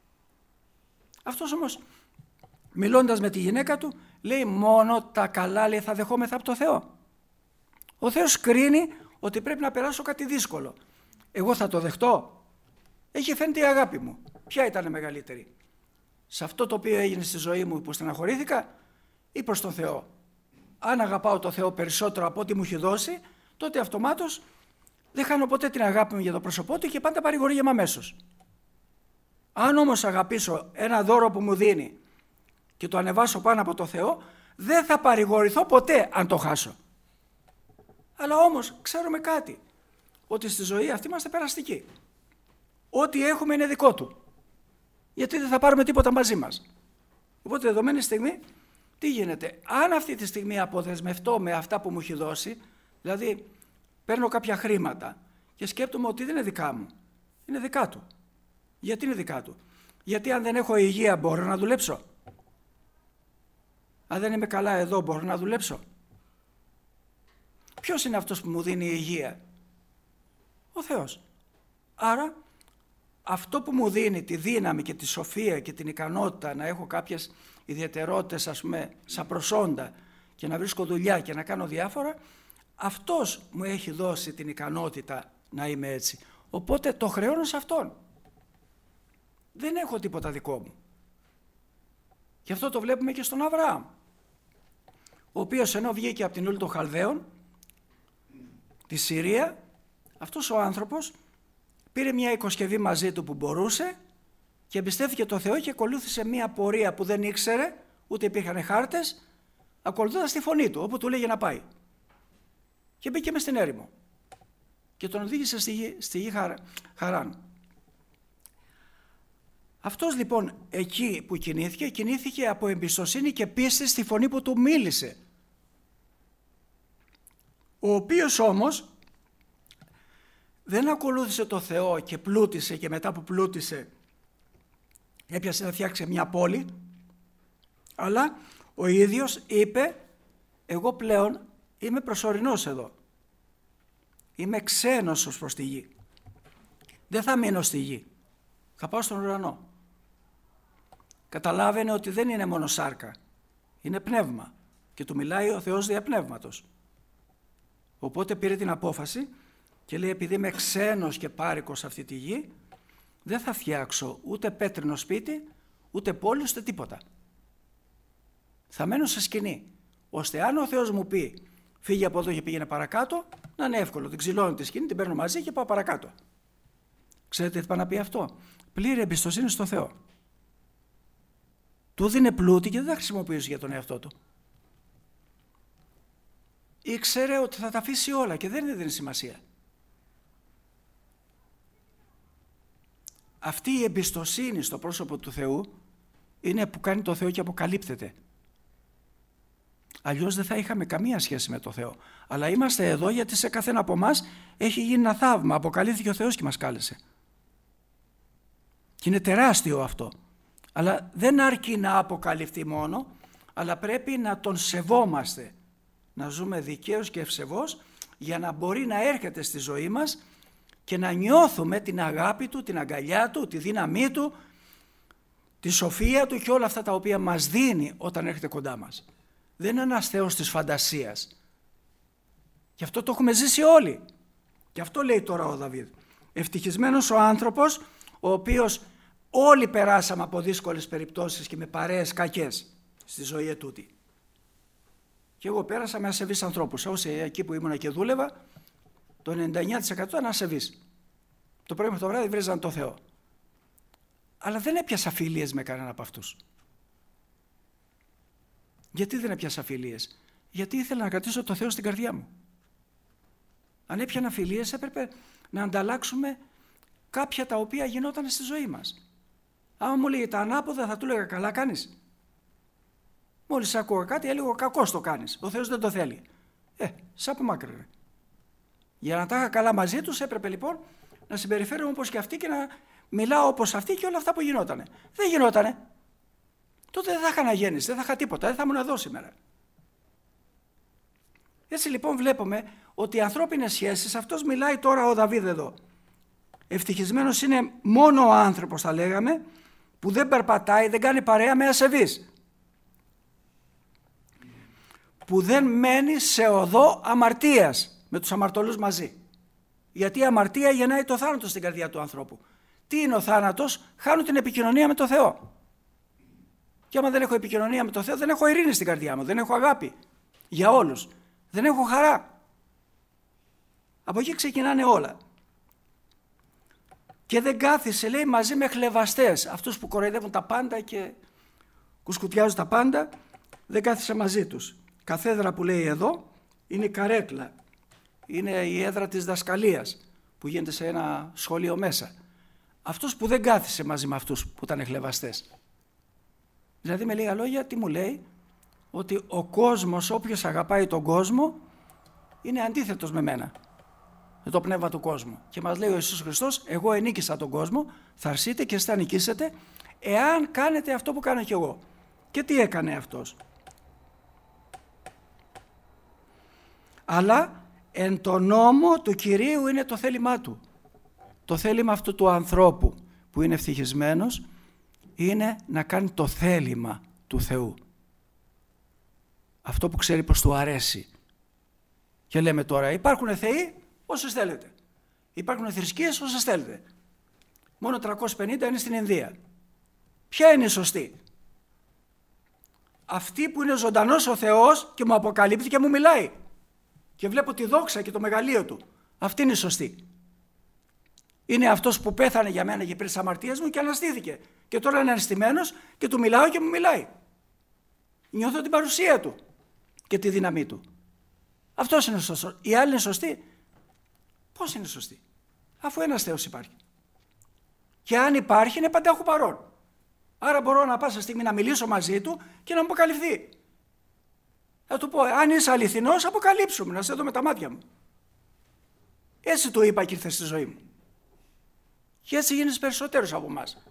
Αυτός όμως μιλώντας με τη γυναίκα του λέει μόνο τα καλά λέει θα δεχόμεθα από το Θεό. Ο Θεός κρίνει ότι πρέπει να περάσω κάτι δύσκολο. Εγώ θα το δεχτώ? Έχει φαίνεται η αγάπη μου. Ποια ήταν μεγαλύτερη? Σε αυτό το οποίο έγινε στη ζωή μου που στεναχωρήθηκα ή προς τον Θεό? Αν αγαπάω το Θεό περισσότερο από ό,τι μου έχει δώσει, τότε αυτομάτως δεν χάνω ποτέ την αγάπη μου για το πρόσωπό του και πάντα παρηγορήγεμαι αμέσως. Αν όμως αγαπήσω ένα δώρο που μου δίνει και το ανεβάσω πάνω από το Θεό, δεν θα παρηγορηθώ ποτέ αν το χάσω. Αλλά όμως ξέρουμε κάτι, ότι στη ζωή αυτή είμαστε περαστικοί. Ό,τι έχουμε είναι δικό του. Γιατί δεν θα πάρουμε τίποτα μαζί μας. Οπότε δεδομένη στιγμή τι γίνεται? Αν αυτή τη στιγμή αποδεσμευτώ με αυτά που μου έχει δώσει, δηλαδή παίρνω κάποια χρήματα και σκέπτομαι ότι δεν είναι δικά μου, είναι δικά του. Γιατί είναι δικά του? Γιατί αν δεν έχω υγεία μπορώ να δουλέψω? Αν δεν είμαι καλά εδώ μπορώ να δουλέψω? Ποιος είναι αυτός που μου δίνει υγεία? Ο Θεός. Άρα αυτό που μου δίνει τη δύναμη και τη σοφία και την ικανότητα να έχω κάποιες ιδιαιτερότητες ας πούμε σαν προσόντα και να βρίσκω δουλειά και να κάνω διάφορα, αυτός μου έχει δώσει την ικανότητα να είμαι έτσι. Οπότε το χρεώνω σε αυτόν. Δεν έχω τίποτα δικό μου. Και αυτό το βλέπουμε και στον Αβραάμ, ο οποίος ενώ βγήκε από την Ούλη των Χαλδαίων, τη Συρία, αυτός ο άνθρωπος πήρε μια οικοσκευή μαζί του που μπορούσε και εμπιστεύτηκε το Θεό και ακολούθησε μια πορεία που δεν ήξερε, ούτε υπήρχαν χάρτες, ακολουθώντας τη φωνή του, όπου του λέγε να πάει. Και μπήκε μες στην έρημο και τον οδήγησε στη γη Χαράν. Αυτός λοιπόν εκεί που κινήθηκε από εμπιστοσύνη και πίστη στη φωνή που του μίλησε. Ο οποίος όμως δεν ακολούθησε το Θεό και πλούτησε και μετά που πλούτησε έπιασε να φτιάξει μια πόλη, αλλά ο ίδιος είπε εγώ πλέον είμαι προσωρινός εδώ. Είμαι ξένος ως προς τη γη. Δεν θα μείνω στη γη. Θα πάω στον ουρανό. Καταλάβαινε ότι δεν είναι μόνο σάρκα. Είναι πνεύμα. Και του μιλάει ο Θεός δια πνεύματος. Οπότε πήρε την απόφαση και λέει επειδή είμαι ξένος και πάρικος σε αυτή τη γη, δεν θα φτιάξω ούτε πέτρινο σπίτι, ούτε πόλη, ούτε τίποτα. Θα μένω σε σκηνή. Ώστε αν ο Θεός μου πει φύγε από εδώ και πήγαινε παρακάτω, να είναι εύκολο. Την ξυλώνω τη σκηνή, την παίρνω μαζί και πάω παρακάτω. Ξέρετε τι πάει να πει αυτό? Πλήρη εμπιστοσύνη στο Θεό. Του δίνε πλούτη και δεν τα χρησιμοποιούσε για τον εαυτό του. Ήξερε ότι θα τα αφήσει όλα και δεν έδινε σημασία. Αυτή η εμπιστοσύνη στο πρόσωπο του Θεού είναι που κάνει το Θεό και αποκαλύπτεται. Αλλιώς δεν θα είχαμε καμία σχέση με το Θεό. Αλλά είμαστε εδώ γιατί σε καθένα από εμάς έχει γίνει ένα θαύμα. Αποκαλύφθηκε ο Θεός και μας κάλεσε. Και είναι τεράστιο αυτό. Αλλά δεν αρκεί να αποκαλυφθεί μόνο, αλλά πρέπει να τον σεβόμαστε. Να ζούμε δικαίως και ευσεβώς για να μπορεί να έρχεται στη ζωή μας και να νιώθουμε την αγάπη του, την αγκαλιά του, τη δύναμή του, τη σοφία του και όλα αυτά τα οποία μας δίνει όταν έρχεται κοντά μας. Δεν είναι ένας Θεός της φαντασίας. Γι' αυτό το έχουμε ζήσει όλοι. Και αυτό λέει τώρα ο Δαβίδ. Ευτυχισμένος ο άνθρωπος ο οποίος όλοι περάσαμε από δύσκολες περιπτώσεις και με παρέες κακές στη ζωή ετούτη. Και εγώ πέρασα με ασεβείς ανθρώπους. Όσοι εκεί που ήμουνα και δούλευα, το 99% ήταν ασεβείς. Το πρωί με το βράδυ βρίζαν το Θεό. Αλλά δεν έπιασα φιλίες με κανένα από αυτούς. Γιατί δεν έπιασα φιλίες? Γιατί ήθελα να κρατήσω το Θεό στην καρδιά μου. Αν έπιανα φιλίες έπρεπε να ανταλλάξουμε κάποια τα οποία γινόταν στη ζωή μας. Άμα μου λέγε τα ανάποδα θα του έλεγα καλά κάνεις. Μόλις άκουγα κάτι έλεγα κακώς το κάνεις. Ο Θεός δεν το θέλει. Σ' απομάκρυνε. Για να τα είχα καλά μαζί τους έπρεπε λοιπόν να συμπεριφέρομαι όπως και αυτοί και να μιλάω όπως αυτοί και όλα αυτά που γινότανε. Δεν γινότανε. Τότε δεν θα είχα αναγέννηση, δεν θα είχα τίποτα, δεν θα ήμουν εδώ σήμερα. Έτσι λοιπόν βλέπουμε ότι οι ανθρώπινες σχέσεις, αυτός μιλάει τώρα ο Δαβίδ εδώ. Ευτυχισμένος είναι μόνο ο άνθρωπος, θα λέγαμε, που δεν περπατάει, δεν κάνει παρέα με ασεβείς. Που δεν μένει σε οδό αμαρτίας με τους αμαρτωλούς μαζί. Γιατί η αμαρτία γεννάει το θάνατο στην καρδιά του ανθρώπου. Τι είναι ο θάνατος? Χάνω την επικοινωνία με το Θεό. Και άμα δεν έχω επικοινωνία με το Θεό, δεν έχω ειρήνη στην καρδιά μου, δεν έχω αγάπη για όλους, δεν έχω χαρά. Από εκεί ξεκινάνε όλα. Και δεν κάθισε, λέει, μαζί με χλευαστές, αυτούς που κοροϊδεύουν τα πάντα και κουσκουτιάζουν τα πάντα, δεν κάθισε μαζί τους. Καθέδρα που λέει εδώ είναι η καρέκλα, είναι η έδρα της δασκαλίας που γίνεται σε ένα σχολείο μέσα. Αυτός που δεν κάθισε μαζί με αυτούς που ήταν χλευαστές. Δηλαδή με λίγα λόγια τι μου λέει? Ότι ο κόσμος, όποιος αγαπάει τον κόσμο, είναι αντίθετος με μένα, με το πνεύμα του κόσμου. Και μας λέει ο Ιησούς Χριστός, εγώ ενίκησα τον κόσμο, θα έρθετε και εσείς θα νικήσετε εάν κάνετε αυτό που κάνω κι εγώ. Και τι έκανε αυτός? Αλλά εν το νόμο του Κυρίου είναι το θέλημά του. Το θέλημα αυτού του ανθρώπου που είναι ευτυχισμένος είναι να κάνει το θέλημα του Θεού. Αυτό που ξέρει πως του αρέσει. Και λέμε τώρα, υπάρχουν θεοί όσες θέλετε. Υπάρχουν θρησκείες όσες θέλετε. Μόνο 350 είναι στην Ινδία. Ποια είναι η σωστή? Αυτή που είναι ζωντανός ο Θεός και μου αποκαλύπτει και μου μιλάει. Και βλέπω τη δόξα και το μεγαλείο του. Αυτή είναι η σωστή. Είναι αυτός που πέθανε για μένα και πριν τις αμαρτίες μου και αναστήθηκε. Και τώρα είναι αναστημένος και του μιλάω και μου μιλάει. Νιώθω την παρουσία του και τη δύναμή του. Αυτός είναι σωστός. Η άλλη είναι σωστή. Πώς είναι σωστή? Αφού ένας Θεός υπάρχει. Και αν υπάρχει είναι παντάχου παρόν. Άρα μπορώ να πάσα στιγμή να μιλήσω μαζί του και να μου αποκαλυφθεί. Θα του πω, αν είσαι αληθινός, αποκαλύψου μου, να σε δω με τα μάτια μου. Έτσι του είπα και ήρθε στη ζωή μου. Και έτσι γίνεις περισσότερος από εμάς.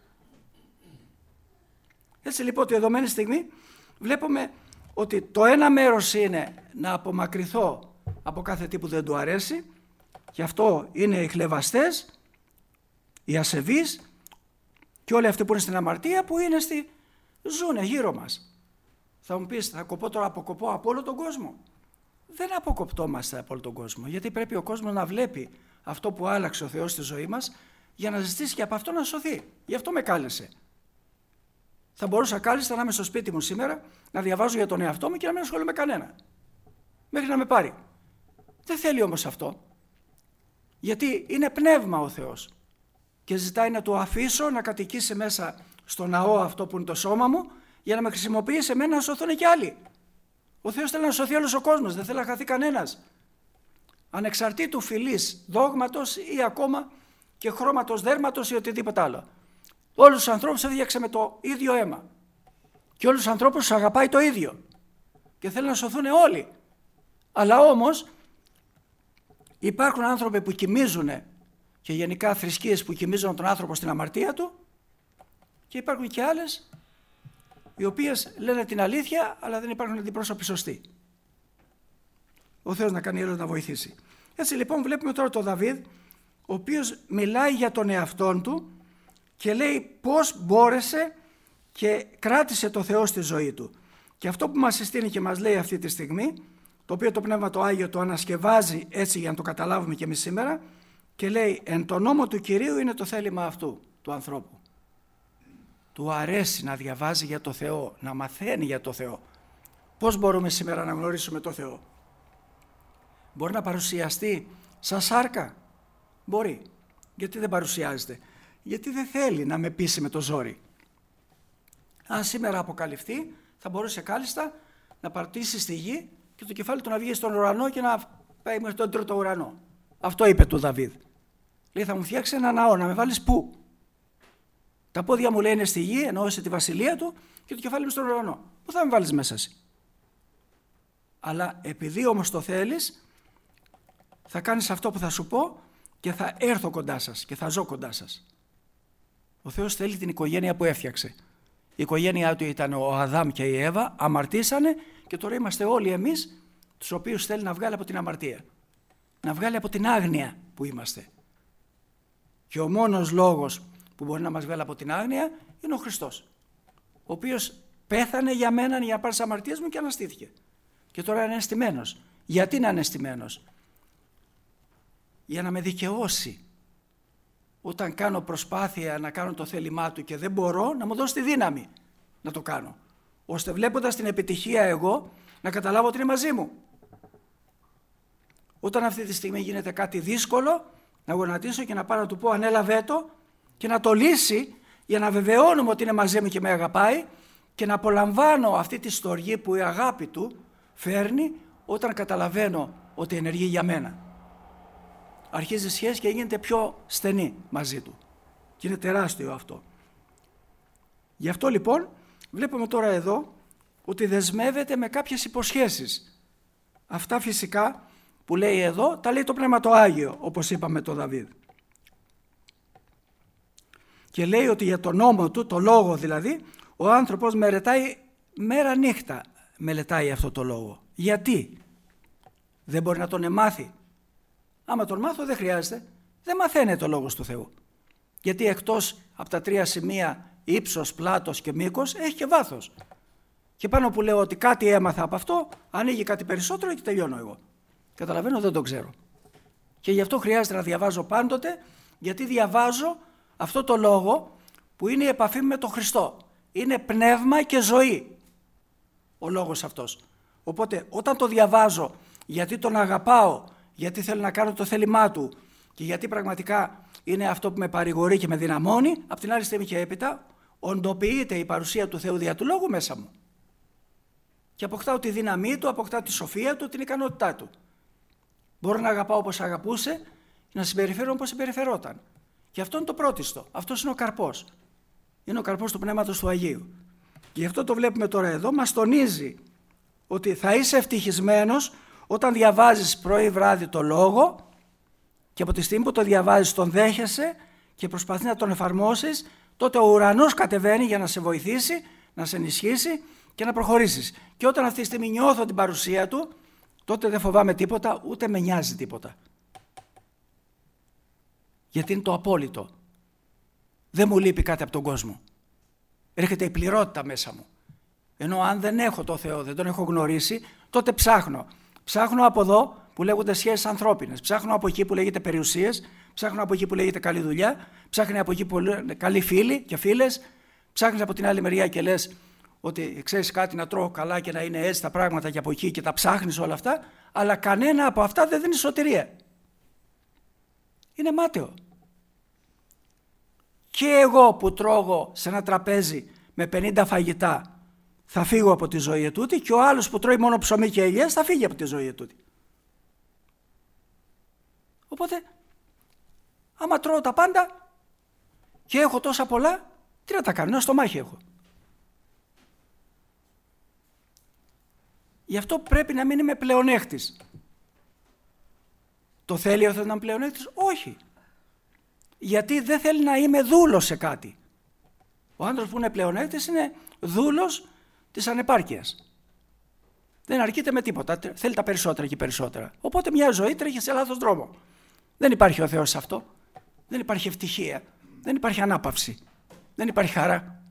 Έτσι λοιπόν τη δεδομένη στιγμή βλέπουμε ότι το ένα μέρος είναι να απομακρυνθώ από κάθε τι που δεν του αρέσει, και αυτό είναι οι χλευαστές, οι ασεβείς και όλοι αυτοί που είναι στην αμαρτία, που είναι ζουνε γύρω μας. Θα μου πεις, θα αποκοπώ από όλο τον κόσμο? Δεν αποκοπτόμαστε από όλο τον κόσμο, γιατί πρέπει ο κόσμος να βλέπει αυτό που άλλαξε ο Θεός στη ζωή μας για να ζητήσει και από αυτό να σωθεί. Γι' αυτό με κάλεσε. Θα μπορούσα κάλλιστα να είμαι στο σπίτι μου σήμερα, να διαβάζω για τον εαυτό μου και να μην ασχολούμαι με κανένα. Μέχρι να με πάρει. Δεν θέλει όμως αυτό. Γιατί είναι πνεύμα ο Θεός. Και ζητάει να του αφήσω να κατοικήσει μέσα στο ναό αυτό που είναι το σώμα μου, για να με χρησιμοποιήσει εμένα να σωθούν και άλλοι. Ο Θεός θέλει να σωθεί όλος ο κόσμος, δεν θέλει να χαθεί κανένας. Ανεξαρτήτου φυλής, δόγματος ή ακόμα και χρώματος δέρματος ή οτιδήποτε άλλο. Όλους τους ανθρώπους έφτιαξε με το ίδιο αίμα. Και όλους τους ανθρώπους τους αγαπάει το ίδιο. Και θέλει να σωθούν όλοι. Αλλά όμως υπάρχουν άνθρωποι που κοιμίζουν, και γενικά θρησκείες που κοιμίζουν τον άνθρωπο στην αμαρτία του, και υπάρχουν και άλλες οι οποίες λένε την αλήθεια, αλλά δεν υπάρχουν αντιπρόσωποι σωστοί. Ο Θεός να κάνει έλος να βοηθήσει. Έτσι λοιπόν βλέπουμε τώρα το Δαβίδ, ο οποίος μιλάει για τον εαυτόν του και λέει πώς μπόρεσε και κράτησε το Θεό στη ζωή του. Και αυτό που μας συστήνει και μας λέει αυτή τη στιγμή, το οποίο το Πνεύμα το Άγιο το ανασκευάζει έτσι για να το καταλάβουμε και εμείς σήμερα, και λέει εν το νόμο του Κυρίου είναι το θέλημα αυτού του ανθρώπου. Του αρέσει να διαβάζει για το Θεό, να μαθαίνει για το Θεό. Πώς μπορούμε σήμερα να γνωρίσουμε το Θεό? Μπορεί να παρουσιαστεί σαν σάρκα? Μπορεί. Γιατί δεν παρουσιάζεται? Γιατί δεν θέλει να με πείσει με το ζόρι. Αν σήμερα αποκαλυφθεί, θα μπορούσε κάλλιστα να πατήσει στη γη και το κεφάλι του να βγει στον ουρανό και να πάει μέχρι τον τρίτο ουρανό. Αυτό είπε του Δαβίδ. Λέει, θα μου φτιάξει ένα ναό, να με βάλεις πού? Τα πόδια μου λέει είναι στη γη, εννοούσε τη βασιλεία του, και το κεφάλι μου στον ουρανό. Πού θα με βάλεις μέσα εσύ? Αλλά επειδή όμως το θέλεις, θα κάνεις αυτό που θα σου πω και θα έρθω κοντά σας και θα ζω κοντά σας. Ο Θεός θέλει την οικογένεια που έφτιαξε. Η οικογένειά του ήταν ο Αδάμ και η Εύα, αμαρτήσανε και τώρα είμαστε όλοι εμείς τους οποίους θέλει να βγάλει από την αμαρτία. Να βγάλει από την άγνοια που είμαστε. Και ο μόνος λόγος που μπορεί να μας βγάλει από την άγνοια είναι ο Χριστός, ο οποίος πέθανε για μένα για να πάρει τις αμαρτίες μου και αναστήθηκε. Και τώρα είναι αναισθημένος. Γιατί είναι αναισθημένος? Για να με δικαιώσει. Όταν κάνω προσπάθεια να κάνω το θέλημά του και δεν μπορώ, να μου δώσει τη δύναμη να το κάνω. Ώστε βλέποντας την επιτυχία εγώ να καταλάβω ότι είναι μαζί μου. Όταν αυτή τη στιγμή γίνεται κάτι δύσκολο, να γονατίσω και να πάω να του πω ανέλαβε το και να το λύσει για να βεβαιώνουμε ότι είναι μαζί μου και με αγαπάει και να απολαμβάνω αυτή τη στοργή που η αγάπη του φέρνει όταν καταλαβαίνω ότι ενεργεί για μένα. Αρχίζει η σχέση και γίνεται πιο στενή μαζί του. Και είναι τεράστιο αυτό. Γι' αυτό λοιπόν βλέπουμε τώρα εδώ ότι δεσμεύεται με κάποιες υποσχέσεις. Αυτά φυσικά που λέει εδώ τα λέει το Πνεύμα το Άγιο, όπως είπαμε το Δαβίδ. Και λέει ότι για τον νόμο του, το λόγο δηλαδή, ο άνθρωπος μελετάει μέρα νύχτα, μελετάει αυτό το λόγο. Γιατί? Δεν μπορεί να τον εμάθει? Άμα τον μάθω δεν χρειάζεται, δεν μαθαίνει το λόγος του Θεού. Γιατί εκτός από τα 3 σημεία ύψος, πλάτος και μήκος έχει και βάθος. Και πάνω που λέω ότι κάτι έμαθα από αυτό, ανοίγει κάτι περισσότερο και τελειώνω εγώ. Καταλαβαίνω, δεν το ξέρω. Και γι' αυτό χρειάζεται να διαβάζω πάντοτε, γιατί διαβάζω αυτό το λόγο που είναι η επαφή με τον Χριστό. Είναι πνεύμα και ζωή ο λόγος αυτός. Οπότε όταν το διαβάζω γιατί τον αγαπάω, γιατί θέλω να κάνω το θέλημά του και γιατί πραγματικά είναι αυτό που με παρηγορεί και με δυναμώνει, από την άλλη στιγμή και έπειτα οντοποιείται η παρουσία του Θεού δια του λόγου μέσα μου. Και αποκτάω τη δύναμή του, αποκτάω τη σοφία του, την ικανότητά του. Μπορώ να αγαπάω όπως αγαπούσε, να συμπεριφέρω όπως συμπεριφερόταν. Και αυτό είναι το πρώτιστο. Αυτός είναι ο καρπός. Είναι ο καρπός του Πνεύματος του Αγίου. Και γι' αυτό το βλέπουμε τώρα εδώ, μας τονίζει ότι θα είσαι ευτυχισμένος όταν διαβάζεις πρωί βράδυ το λόγο και από τη στιγμή που το διαβάζεις τον δέχεσαι και προσπαθείς να τον εφαρμόσεις, τότε ο ουρανός κατεβαίνει για να σε βοηθήσει, να σε ενισχύσει και να προχωρήσεις. Και όταν αυτή τη στιγμή νιώθω την παρουσία του, τότε δεν φοβάμαι τίποτα, ούτε με νοιάζει τίποτα. Γιατί είναι το απόλυτο. Δεν μου λείπει κάτι από τον κόσμο. Έρχεται η πληρότητα μέσα μου. Ενώ αν δεν έχω το Θεό, δεν τον έχω γνωρίσει, τότε ψάχνω. Ψάχνω από εδώ που λέγονται σχέσεις ανθρώπινες. Ψάχνω από εκεί που λέγεται περιουσίες. Ψάχνω από εκεί που λέγεται καλή δουλειά. Ψάχνω από εκεί που λέγεται καλοί φίλοι και φίλες. Ψάχνεις από την άλλη μεριά και λες ότι ξέρεις κάτι, να τρώω καλά και να είναι έτσι τα πράγματα και από εκεί και τα ψάχνεις όλα αυτά. Αλλά κανένα από αυτά δεν δίνει σωτηρία. Είναι μάταιο. Και εγώ που τρώγω σε ένα τραπέζι με 50 φαγητά θα φύγω από τη ζωή ετούτη και ο άλλος που τρώει μόνο ψωμί και ελιές θα φύγει από τη ζωή ετούτη. Οπότε, άμα τρώω τα πάντα και έχω τόσα πολλά, τι να τα κάνω, ένα στομάχι έχω. Γι' αυτό πρέπει να μην είμαι πλεονέκτης. Το θέλει ο Θεός να είμαι πλεονέκτης? Όχι. Γιατί δεν θέλει να είμαι δούλος σε κάτι. Ο άντρας που είναι πλεονέκτης είναι δούλος της ανεπάρκειας. Δεν αρκείται με τίποτα, θέλει τα περισσότερα και περισσότερα. Οπότε μια ζωή τρέχει σε λάθος δρόμο. Δεν υπάρχει ο Θεός σε αυτό. Δεν υπάρχει ευτυχία. Δεν υπάρχει ανάπαυση. Δεν υπάρχει χαρά.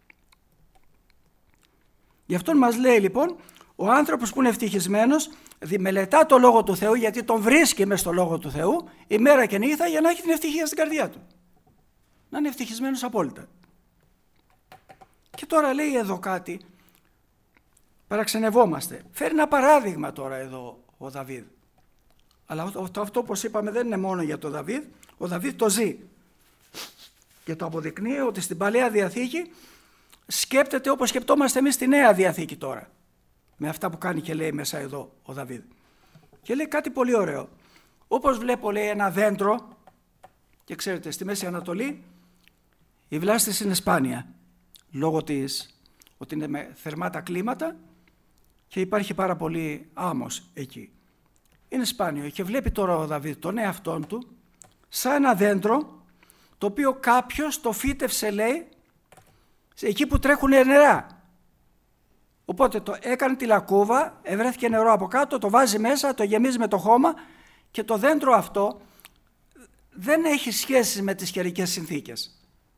Γι' αυτό μας λέει λοιπόν, ο άνθρωπος που είναι ευτυχισμένος μελετά το Λόγο του Θεού, γιατί τον βρίσκει μες στο Λόγο του Θεού ημέρα και νύχτα για να έχει την ευτυχία στην καρδιά του. Να είναι ευτυχισμένος απόλυτα. Και τώρα λέει εδώ κάτι, παραξενευόμαστε. Φέρει ένα παράδειγμα τώρα εδώ ο Δαβίδ. Αλλά αυτό, όπως είπαμε, δεν είναι μόνο για τον Δαβίδ. Ο Δαβίδ το ζει και το αποδεικνύει ότι στην Παλαιά Διαθήκη σκέπτεται όπως σκεπτόμαστε εμείς στη Νέα Διαθήκη τώρα, με αυτά που κάνει και λέει μέσα εδώ ο Δαβίδ. Και λέει κάτι πολύ ωραίο. Όπως βλέπω, λέει, ένα δέντρο, και ξέρετε στη Μέση Ανατολή η βλάστηση είναι σπάνια λόγω ότι είναι με θερμά τα κλίματα και υπάρχει πάρα πολύ άμμος εκεί. Είναι σπάνιο και βλέπει τώρα ο Δαβίδ τον εαυτόν του σαν ένα δέντρο το οποίο κάποιος το φύτευσε, λέει, εκεί που τρέχουν νερά. Οπότε το έκανε τη λακκούβα, ευρέθηκε νερό από κάτω, το βάζει μέσα, το γεμίζει με το χώμα και το δέντρο αυτό δεν έχει σχέση με τις καιρικές συνθήκες.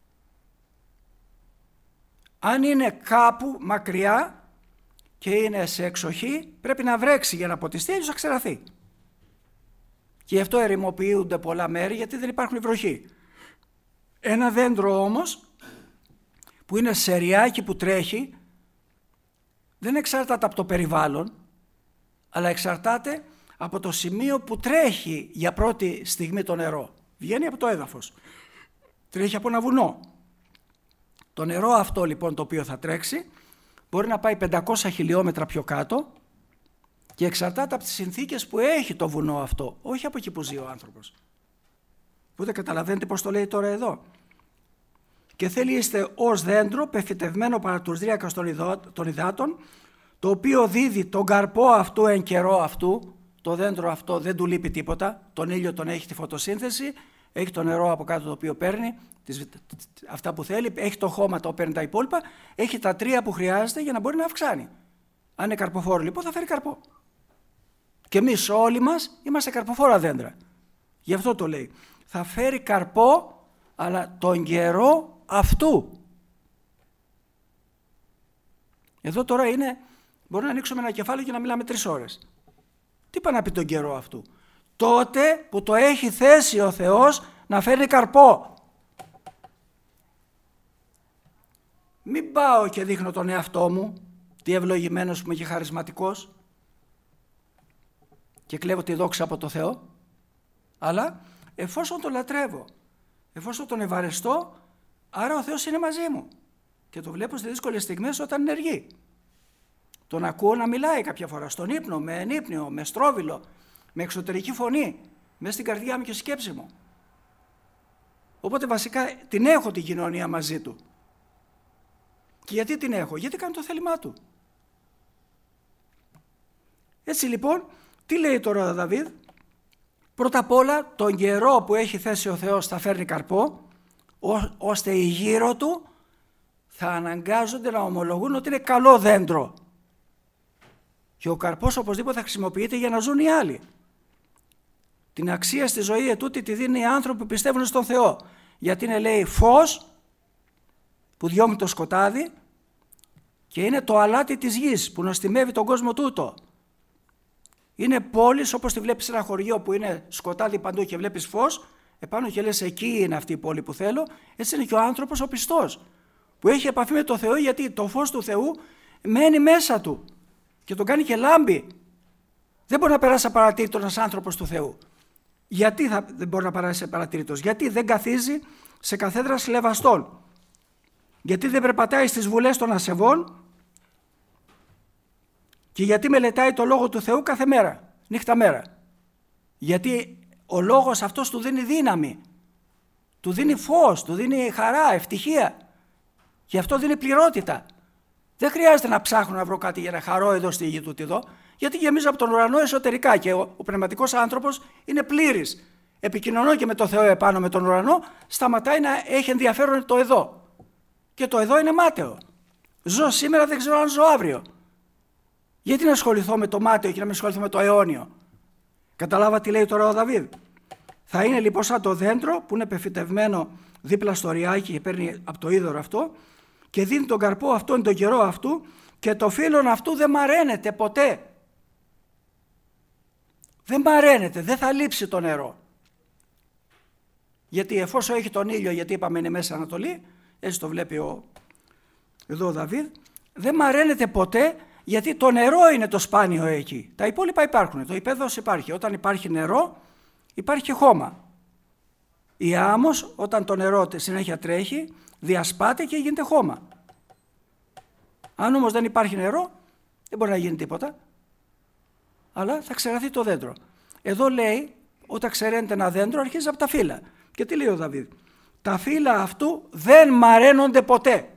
Αν είναι κάπου μακριά και είναι σε εξοχή, πρέπει να βρέξει για να ποτιστεί, αλλιώς θα ξεραθεί. Και γι' αυτό ερημοποιούνται πολλά μέρη, γιατί δεν υπάρχουν βροχή. Ένα δέντρο όμως που είναι σε ριάκι που τρέχει δεν εξαρτάται από το περιβάλλον, αλλά εξαρτάται από το σημείο που τρέχει για πρώτη στιγμή το νερό. Βγαίνει από το έδαφος, τρέχει από ένα βουνό. Το νερό αυτό λοιπόν το οποίο θα τρέξει μπορεί να πάει 500 χιλιόμετρα πιο κάτω και εξαρτάται από τις συνθήκες που έχει το βουνό αυτό, όχι από εκεί που ζει ο άνθρωπος. Που δεν καταλαβαίνετε πώς το λέει τώρα εδώ. Και θέλει είστε ως δέντρο πεφυτευμένο παρά τους δρύακας των υδάτων, το οποίο δίδει τον καρπό αυτού εν καιρό αυτού. Το δέντρο αυτό δεν του λείπει τίποτα, τον ήλιο τον έχει, τη φωτοσύνθεση, έχει το νερό από κάτω το οποίο παίρνει, αυτά που θέλει, έχει το χώμα το παίρνει τα υπόλοιπα, έχει τα τρία που χρειάζεται για να μπορεί να αυξάνει. Αν είναι καρποφόρο λοιπόν θα φέρει καρπό. Και εμείς όλοι μας είμαστε καρποφόρα δέντρα. Γι' αυτό το λέει. Θα φέρει καρπό, αλλά τον καιρό αυτού. Εδώ τώρα είναι, μπορεί να ανοίξουμε ένα κεφάλαιο και να μιλάμε 3 ώρες. Τι πάει να πει τον καιρό αυτού? Τότε που το έχει θέσει ο Θεός να φέρει καρπό. Μην πάω και δείχνω τον εαυτό μου, τι ευλογημένος που είμαι και χαρισματικός και κλέβω τη δόξα από το Θεό, αλλά εφόσον τον λατρεύω, εφόσον τον ευαρεστώ, άρα ο Θεός είναι μαζί μου και το βλέπω στις δύσκολες στιγμές όταν ενεργεί. Τον ακούω να μιλάει κάποια φορά στον ύπνο, με ενύπνιο, με στρόβιλο, με εξωτερική φωνή, μέσα στην καρδιά μου και σκέψη μου. Οπότε βασικά την έχω την κοινωνία μαζί του. Και γιατί την έχω? Γιατί κάνει το θέλημά του. Έτσι λοιπόν, τι λέει τώρα ο Δαβίδ? Πρώτα απ' όλα τον καιρό που έχει θέσει ο Θεός θα φέρνει καρπό, ώστε οι γύρω του θα αναγκάζονται να ομολογούν ότι είναι καλό δέντρο. Και ο καρπός οπωσδήποτε θα χρησιμοποιείται για να ζουν οι άλλοι. Την αξία στη ζωή ετούτη τη δίνει οι άνθρωποι που πιστεύουν στον Θεό. Γιατί είναι, λέει, φως που διώχνει το σκοτάδι και είναι το αλάτι της γης που νοστιμεύει τον κόσμο τούτο. Είναι πόλεις όπως τη βλέπεις σε ένα χωριό που είναι σκοτάδι παντού και βλέπεις φως, επάνω και λες εκεί είναι αυτή η πόλη που θέλω. Έτσι είναι και ο άνθρωπος ο πιστός που έχει επαφή με το Θεό, γιατί το φως του Θεού μένει μέσα του και τον κάνει και λάμπει. Δεν μπορεί να περάσει απαρατήρητος ένας άνθρωπος του Θεού. Γιατί δεν μπορεί να περάσει απαρατήρητος? Γιατί δεν καθίζει σε καθέδρα σλεβαστών. Γιατί δεν περπατάει στις βουλές των ασεβών και γιατί μελετάει το Λόγο του Θεού κάθε μέρα, νύχτα μέρα. Γιατί ο Λόγος αυτός του δίνει δύναμη, του δίνει φως, του δίνει χαρά, ευτυχία. Γι' αυτό δίνει πληρότητα. Δεν χρειάζεται να ψάχνω να βρω κάτι για να χαρώ εδώ στη γη του τι δω, γιατί γεμίζω από τον ουρανό εσωτερικά και ο πνευματικός άνθρωπος είναι πλήρης. Επικοινωνώ και με το Θεό επάνω με τον ουρανό, σταματάει να έχει ενδιαφέρον το εδώ. Και το εδώ είναι μάταιο. Ζω σήμερα, δεν ξέρω αν ζω αύριο. Γιατί να ασχοληθώ με το μάταιο και να μην ασχοληθώ με το αιώνιο? Καταλάβα τι λέει τώρα ο Δαβίδ? Θα είναι λοιπόν σαν το δέντρο που είναι πεφυτευμένο δίπλα στο ριάκι και παίρνει από το είδωρο αυτό και δίνει τον καρπό αυτόν τον καιρό αυτού και το φύλλον αυτού δεν μαραίνεται ποτέ. Δεν μαραίνεται, δεν θα λείψει το νερό. Γιατί εφόσον έχει τον ήλιο, γιατί είπαμε είναι Μέση Ανατολή, έτσι το βλέπει εδώ ο Δαβίδ, δεν μαραίνεται ποτέ γιατί το νερό είναι το σπάνιο εκεί. Τα υπόλοιπα υπάρχουν, το υπέδαφος υπάρχει. Όταν υπάρχει νερό υπάρχει και χώμα. Η άμμος όταν το νερό συνέχεια τρέχει διασπάται και γίνεται χώμα. Αν όμως δεν υπάρχει νερό δεν μπορεί να γίνει τίποτα, αλλά θα ξεραθεί το δέντρο. Εδώ λέει όταν ξεραίνεται ένα δέντρο αρχίζει από τα φύλλα. Και τι λέει ο Δαβίδ? Τα φύλλα αυτού δεν μαραίνονται ποτέ.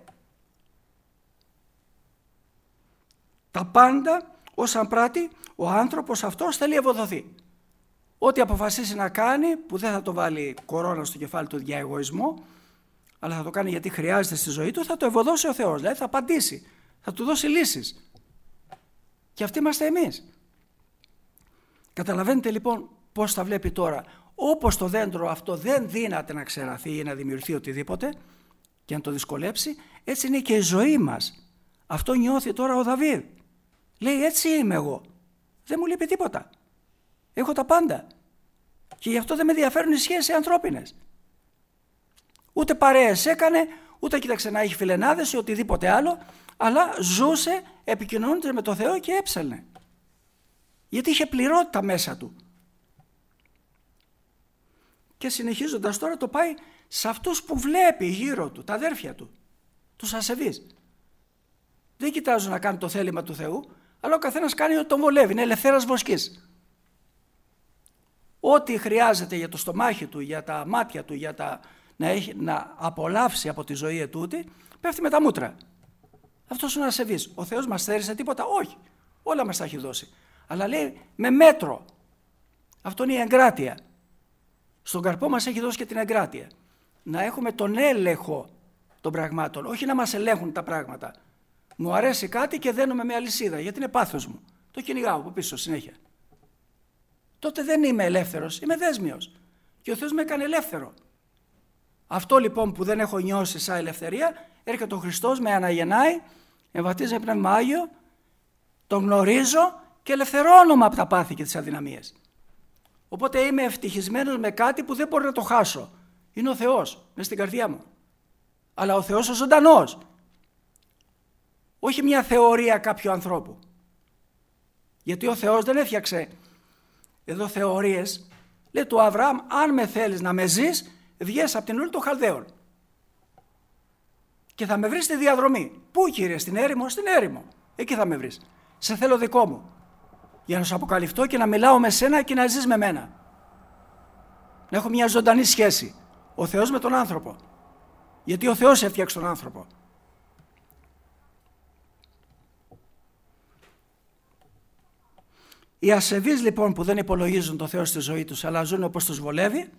Τα πάντα όσαν πράττει ο άνθρωπος αυτός θέλει ευοδοθεί. Ό,τι αποφασίσει να κάνει, που δεν θα το βάλει κορώνα στο κεφάλι του για εγωισμό, αλλά θα το κάνει γιατί χρειάζεται στη ζωή του, θα το ευωδώσει ο Θεός. Δηλαδή θα απαντήσει, θα του δώσει λύσεις. Και αυτοί είμαστε εμείς. Καταλαβαίνετε λοιπόν πώς τα βλέπει τώρα? Όπως το δέντρο αυτό δεν δύναται να ξεραθεί ή να δημιουργηθεί οτιδήποτε και να το δυσκολέψει, έτσι είναι και η ζωή μας. Αυτό νιώθει τώρα ο Δαβίδ. Λέει έτσι είμαι εγώ. Δεν μου λείπει τίποτα. Έχω τα πάντα. Και γι' αυτό δεν με ενδιαφέρουν οι σχέσεις ανθρώπινες. Ούτε παρέες έκανε, ούτε κοίταξε να έχει φιλενάδες ή οτιδήποτε άλλο, αλλά ζούσε επικοινωνώντας με το Θεό και έψαλνε. Γιατί είχε πληρότητα μέσα του. Και συνεχίζοντας τώρα το πάει σε αυτούς που βλέπει γύρω του, τα αδέρφια του, τους ασεβείς. Δεν κοιτάζουν να κάνουν το θέλημα του Θεού, αλλά ο καθένας κάνει ό,τι τον βολεύει, είναι ελευθέρας βοσκής. Ό,τι χρειάζεται για το στομάχι του, για τα μάτια του, για να απολαύσει από τη ζωή ετούτη, πέφτει με τα μούτρα. Αυτός είναι ο ασεβής. Ο Θεός μας θέρισε τίποτα? Όχι. Όλα μας τα έχει δώσει. Αλλά λέει με μέτρο. Αυτό είναι η εγκράτεια. Στον καρπό μας έχει δώσει και την εγκράτεια. Να έχουμε τον έλεγχο των πραγμάτων, όχι να μας ελέγχουν τα πράγματα. Μου αρέσει κάτι και δένομαι με αλυσίδα, γιατί είναι πάθος μου. Το κυνηγάω από πίσω συνέχεια. Τότε δεν είμαι ελεύθερος, είμαι δέσμιος. Και ο Θεός με έκανε ελεύθερο. Αυτό λοιπόν που δεν έχω νιώσει σαν ελευθερία, έρχεται ο Χριστός, με αναγεννάει, εμβατίζει με Πνεύμα Άγιο, τον γνωρίζω και ελευθερώνομαι από τα πάθη και τις αδυναμίες. Οπότε είμαι ευτυχισμένος με κάτι που δεν μπορώ να το χάσω. Είναι ο Θεός, μέσα στην καρδιά μου. Αλλά ο Θεός ο ζωντανός. Όχι μια θεωρία κάποιου ανθρώπου. Γιατί ο Θεός δεν έφτιαξε εδώ θεωρίες. Λέει του Αβραάμ, αν με θέλεις να με ζεις, βγες από την ουρή των Χαλδαίων. Και θα με βρεις στη διαδρομή. Πού Κύριε? Στην έρημο? Στην έρημο. Εκεί θα με βρεις. Σε θέλω δικό μου. Για να σου αποκαλυφθώ και να μιλάω με σένα και να ζεις με μένα. Να έχω μια ζωντανή σχέση. Ο Θεός με τον άνθρωπο. Γιατί ο Θεός έφτιαξε τον άνθρωπο. Οι ασεβείς λοιπόν που δεν υπολογίζουν το Θεό στη ζωή τους αλλά ζουν όπως τους βολεύει,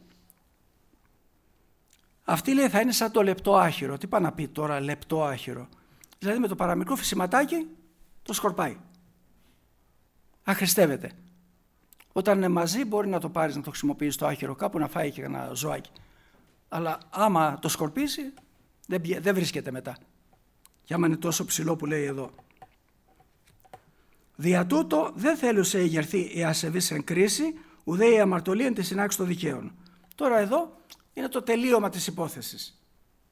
αυτοί λέει θα είναι σαν το λεπτό άχυρο. Τι πάει να πει τώρα λεπτό άχυρο? Δηλαδή με το παραμικρό φυσιματάκι το σκορπάει. Αχρηστεύεται. Όταν είναι μαζί μπορεί να το πάρεις να το χρησιμοποιείς το άχυρο κάπου να φάει και ένα ζωάκι. Αλλά άμα το σκορπίσει δεν βρίσκεται μετά. Και άμα είναι τόσο ψηλό που λέει εδώ. Δια τούτο δεν θέλουσε εγερθεί η ασεβής εν κρίση, ουδέ η αμαρτωλή εν τη συνάξη των δικαίων. Τώρα εδώ είναι το τελείωμα της υπόθεσης.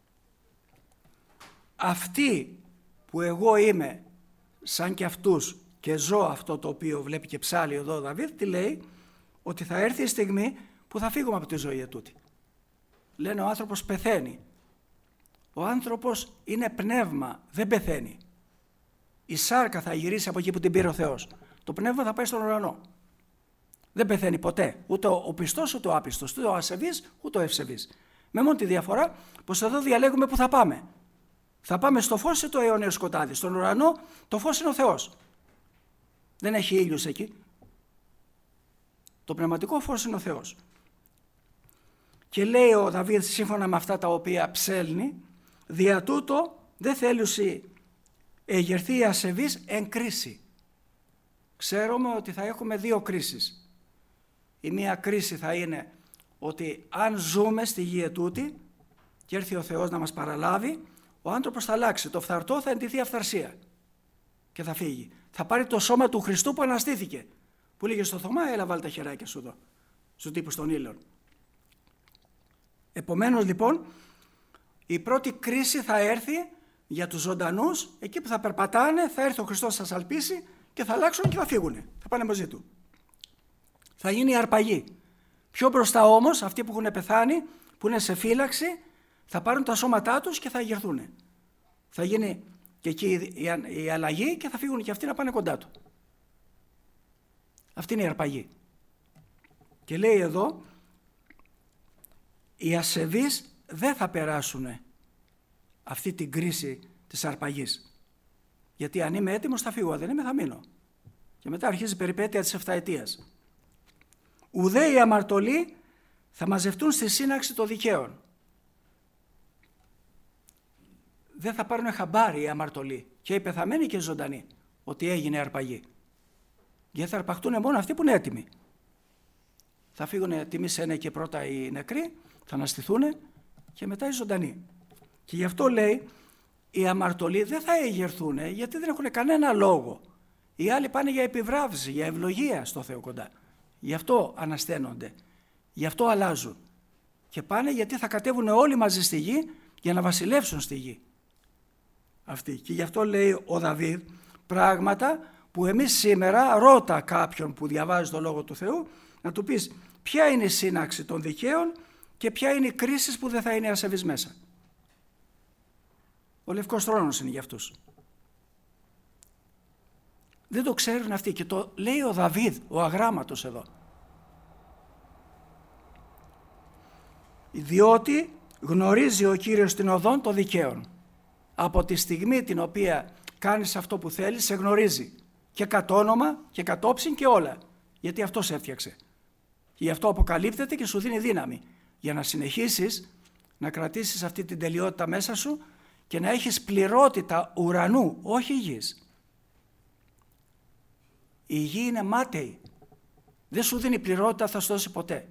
Αυτοί που εγώ είμαι σαν και αυτούς και ζω αυτό το οποίο βλέπει και ψάλλει εδώ ο Δαβίδ, τι λέει? Ότι θα έρθει η στιγμή που θα φύγουμε από τη ζωή ετούτη. Λένε ο άνθρωπος πεθαίνει. Ο άνθρωπος είναι πνεύμα, δεν πεθαίνει. Η σάρκα θα γυρίσει από εκεί που την πήρε ο Θεός. Το πνεύμα θα πάει στον ουρανό. Δεν πεθαίνει ποτέ. Ούτε ο πιστός ούτε ο άπιστος. Ούτε ο ασεβής ούτε ο ευσεβής. Με μόνο τη διαφορά πως εδώ διαλέγουμε που θα πάμε. Θα πάμε στο φως ή το αιώνιο σκοτάδι? Στον ουρανό το φως είναι ο Θεός. Δεν έχει ήλιος εκεί. Το πνευματικό φως είναι ο Θεός. Και λέει ο Δαβίδ σύμφωνα με αυτά τα οποία ψέλνει, δια τούτο δεν θέλουσε εγερθεί η ασεβής εν κρίση. Ξέρουμε ότι θα έχουμε δύο κρίσεις. Η μία κρίση θα είναι ότι αν ζούμε στη γη ετούτη και έρθει ο Θεός να μας παραλάβει, ο άνθρωπος θα αλλάξει. Το φθαρτό θα εντυθεί αυθαρσία και θα φύγει. Θα πάρει το σώμα του Χριστού που αναστήθηκε. Που λέγε στο Θωμά, έλα βάλει τα χεράκια σου εδώ, στους τύπους των ήλων. Επομένως λοιπόν, η πρώτη κρίση θα έρθει για τους ζωντανούς, εκεί που θα περπατάνε, θα έρθει ο Χριστός, θα σαλπίσει και θα αλλάξουν και θα φύγουν. Θα πάνε μαζί του. Θα γίνει η αρπαγή. Πιο μπροστά όμως, αυτοί που έχουν πεθάνει, που είναι σε φύλαξη, θα πάρουν τα σώματά τους και θα αγερθούν. Θα γίνει και εκεί η αλλαγή και θα φύγουν και αυτοί να πάνε κοντά του. Αυτή είναι η αρπαγή. Και λέει εδώ, οι ασεβείς δεν θα περάσουν αυτή την κρίση της αρπαγής. Γιατί αν είμαι έτοιμος θα φύγω, δεν είμαι θα μείνω. Και μετά αρχίζει η περιπέτεια της 7ετίας. Ουδέ οι αμαρτωλοί θα μαζευτούν στη σύναξη των δικαίων. Δεν θα πάρουν χαμπάρι οι αμαρτωλοί, και οι πεθαμένοι και οι ζωντανοί, ότι έγινε αρπαγή. Γιατί θα αρπαχτούν μόνο αυτοί που είναι έτοιμοι. Θα φύγουν τιμήσενε και πρώτα οι νεκροί, θα αναστηθούν και μετά οι ζωντανοί. Και γι' αυτό λέει, οι αμαρτωλοί δεν θα εγερθούν, γιατί δεν έχουν κανένα λόγο. Οι άλλοι πάνε για επιβράβευση, για ευλογία στο Θεό κοντά. Γι' αυτό ανασταίνονται, γι' αυτό αλλάζουν. Και πάνε γιατί θα κατέβουν όλοι μαζί στη γη για να βασιλεύσουν στη γη. Αυτή. Και γι' αυτό λέει ο Δαβίδ πράγματα που εμείς σήμερα, ρώτα κάποιον που διαβάζει το Λόγο του Θεού, να του πεις ποια είναι η σύναξη των δικαίων και ποια είναι η κρίση που δεν θα είναι ασεβής μέσα. Ο Λευκός Θρόνος είναι για αυτούς. Δεν το ξέρουν αυτοί και το λέει ο Δαβίδ, ο αγράμματος εδώ. Διότι γνωρίζει ο Κύριος την οδόν των δικαίων. Από τη στιγμή την οποία κάνεις αυτό που θέλεις, σε γνωρίζει. Και κατ' όνομα και κατ' όψιν και όλα. Γιατί αυτό σε έφτιαξε. Γι' αυτό αποκαλύπτεται και σου δίνει δύναμη. Για να συνεχίσεις να κρατήσεις αυτή την τελειότητα μέσα σου και να έχεις πληρότητα ουρανού, όχι γης. Η γη είναι μάταιη. Δεν σου δίνει πληρότητα, θα σου δώσει ποτέ.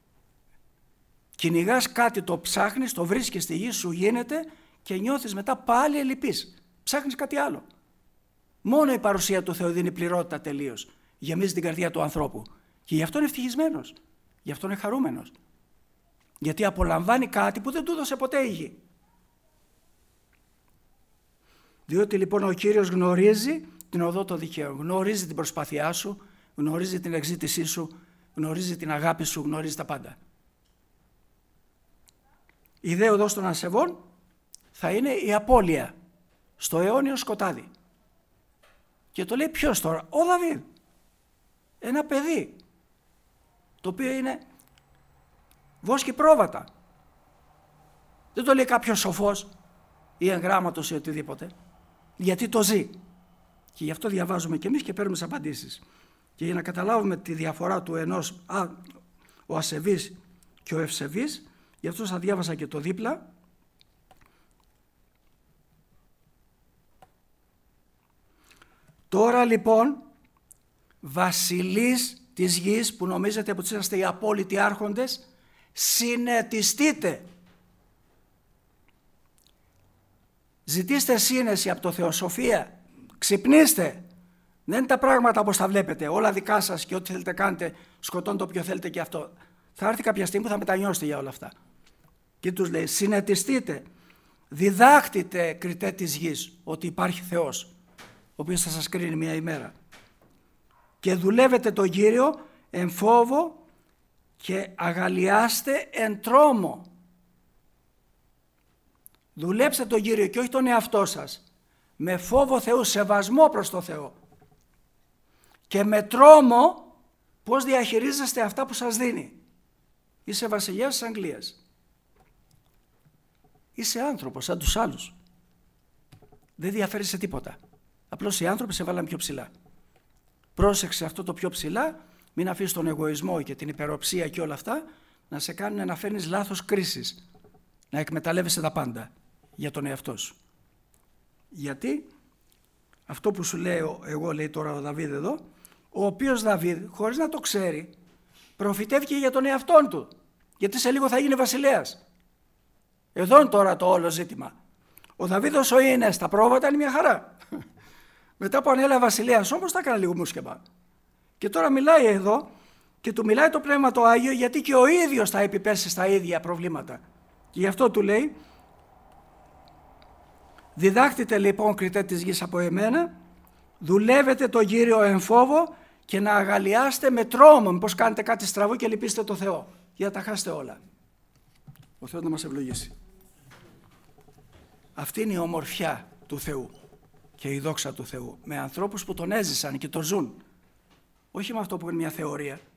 Κυνηγάς κάτι, το ψάχνεις, το βρίσκεις στη γη, σου γίνεται και νιώθεις μετά πάλι ελλειπής. Ψάχνεις κάτι άλλο. Μόνο η παρουσία του Θεού δίνει πληρότητα τελείως. Γεμίζει την καρδιά του ανθρώπου. Και γι' αυτό είναι ευτυχισμένος. Γι' αυτό είναι χαρούμενος. Γιατί απολαμβάνει κάτι που δεν του έδωσε ποτέ η γη. Διότι λοιπόν ο Κύριος γνωρίζει την οδό των δικαίων. Γνωρίζει την προσπάθειά σου, γνωρίζει την εξήτησή σου, γνωρίζει την αγάπη σου, γνωρίζει τα πάντα. Η δε οδός των ασεβών θα είναι η απώλεια στο αιώνιο σκοτάδι. Και το λέει ποιος τώρα? Ο Δαβίδ. Ένα παιδί το οποίο είναι βόσκει πρόβατα. Δεν το λέει κάποιος σοφός ή εγγράμματος ή οτιδήποτε. Γιατί το ζει. Και γι' αυτό διαβάζουμε και εμείς και παίρνουμε τις απαντήσεις. Και για να καταλάβουμε τη διαφορά του ενός ο ασεβής και ο ευσεβής, γι' αυτό θα διάβασα και το δίπλα. Τώρα λοιπόν βασιλείς της γης, που νομίζετε ότι είσαστε οι απόλυτοι άρχοντες, συνετιστείτε. Ζητήστε σύνεση από το Θεό, σοφία, ξυπνήστε. Δεν είναι τα πράγματα όπως τα βλέπετε, όλα δικά σας και ό,τι θέλετε κάνετε, σκοτώνετε όποιο θέλετε και αυτό. Θα έρθει κάποια στιγμή που θα μετανιώσετε για όλα αυτά. Και τους λέει, συνετιστείτε, διδάχτητε κριτέ της γης ότι υπάρχει Θεός, ο οποίος θα σας κρίνει μια ημέρα. Και δουλεύετε τον Κύριο εν φόβο και αγαλιάστε εν τρόμο. Δουλέψτε τον Κύριο και όχι τον εαυτό σας. Με φόβο Θεού, σεβασμό προς το Θεό. Και με τρόμο πώς διαχειρίζεστε αυτά που σας δίνει. Είσαι βασιλιάς της Αγγλίας. Είσαι άνθρωπος σαν τους άλλους. Δεν διαφέρει σε τίποτα. Απλώς οι άνθρωποι σε βάλαν πιο ψηλά. Πρόσεξε αυτό το πιο ψηλά, μην αφήσεις τον εγωισμό και την υπεροψία και όλα αυτά να σε κάνουν να φέρνεις λάθος κρίσεις. Να εκμεταλλεύεσαι τα πάντα για τον εαυτό σου. Γιατί αυτό που σου λέω εγώ, λέει τώρα ο Δαβίδ εδώ, ο οποίος Δαβίδ χωρίς να το ξέρει προφητεύει για τον εαυτόν του. γιατί σε λίγο θα γίνει βασιλέας. Εδώ είναι τώρα το όλο ζήτημα. Ο Δαβίδ όσο είναι στα πρόβατα είναι μια χαρά. Μετά που ανέλαβε βασιλέας όμως τα έκανε λίγο μουσκεμα. Και τώρα μιλάει εδώ και του μιλάει το Πνεύμα το Άγιο, γιατί και ο ίδιος θα επιπέσει στα ίδια προβλήματα. Και γι' αυτό του λέει: διδάχτητε λοιπόν κριτέ της γης από εμένα, δουλεύετε τον Κύριο εν φόβο και να αγαλιάστε με τρόμο, μήπως κάνετε κάτι στραβό και λυπήστε το Θεό, για να τα χάσετε όλα. Ο Θεός να μας ευλογήσει. Αυτή είναι η ομορφιά του Θεού και η δόξα του Θεού, με ανθρώπους που τον έζησαν και τον ζουν. Όχι με αυτό που είναι μια θεωρία.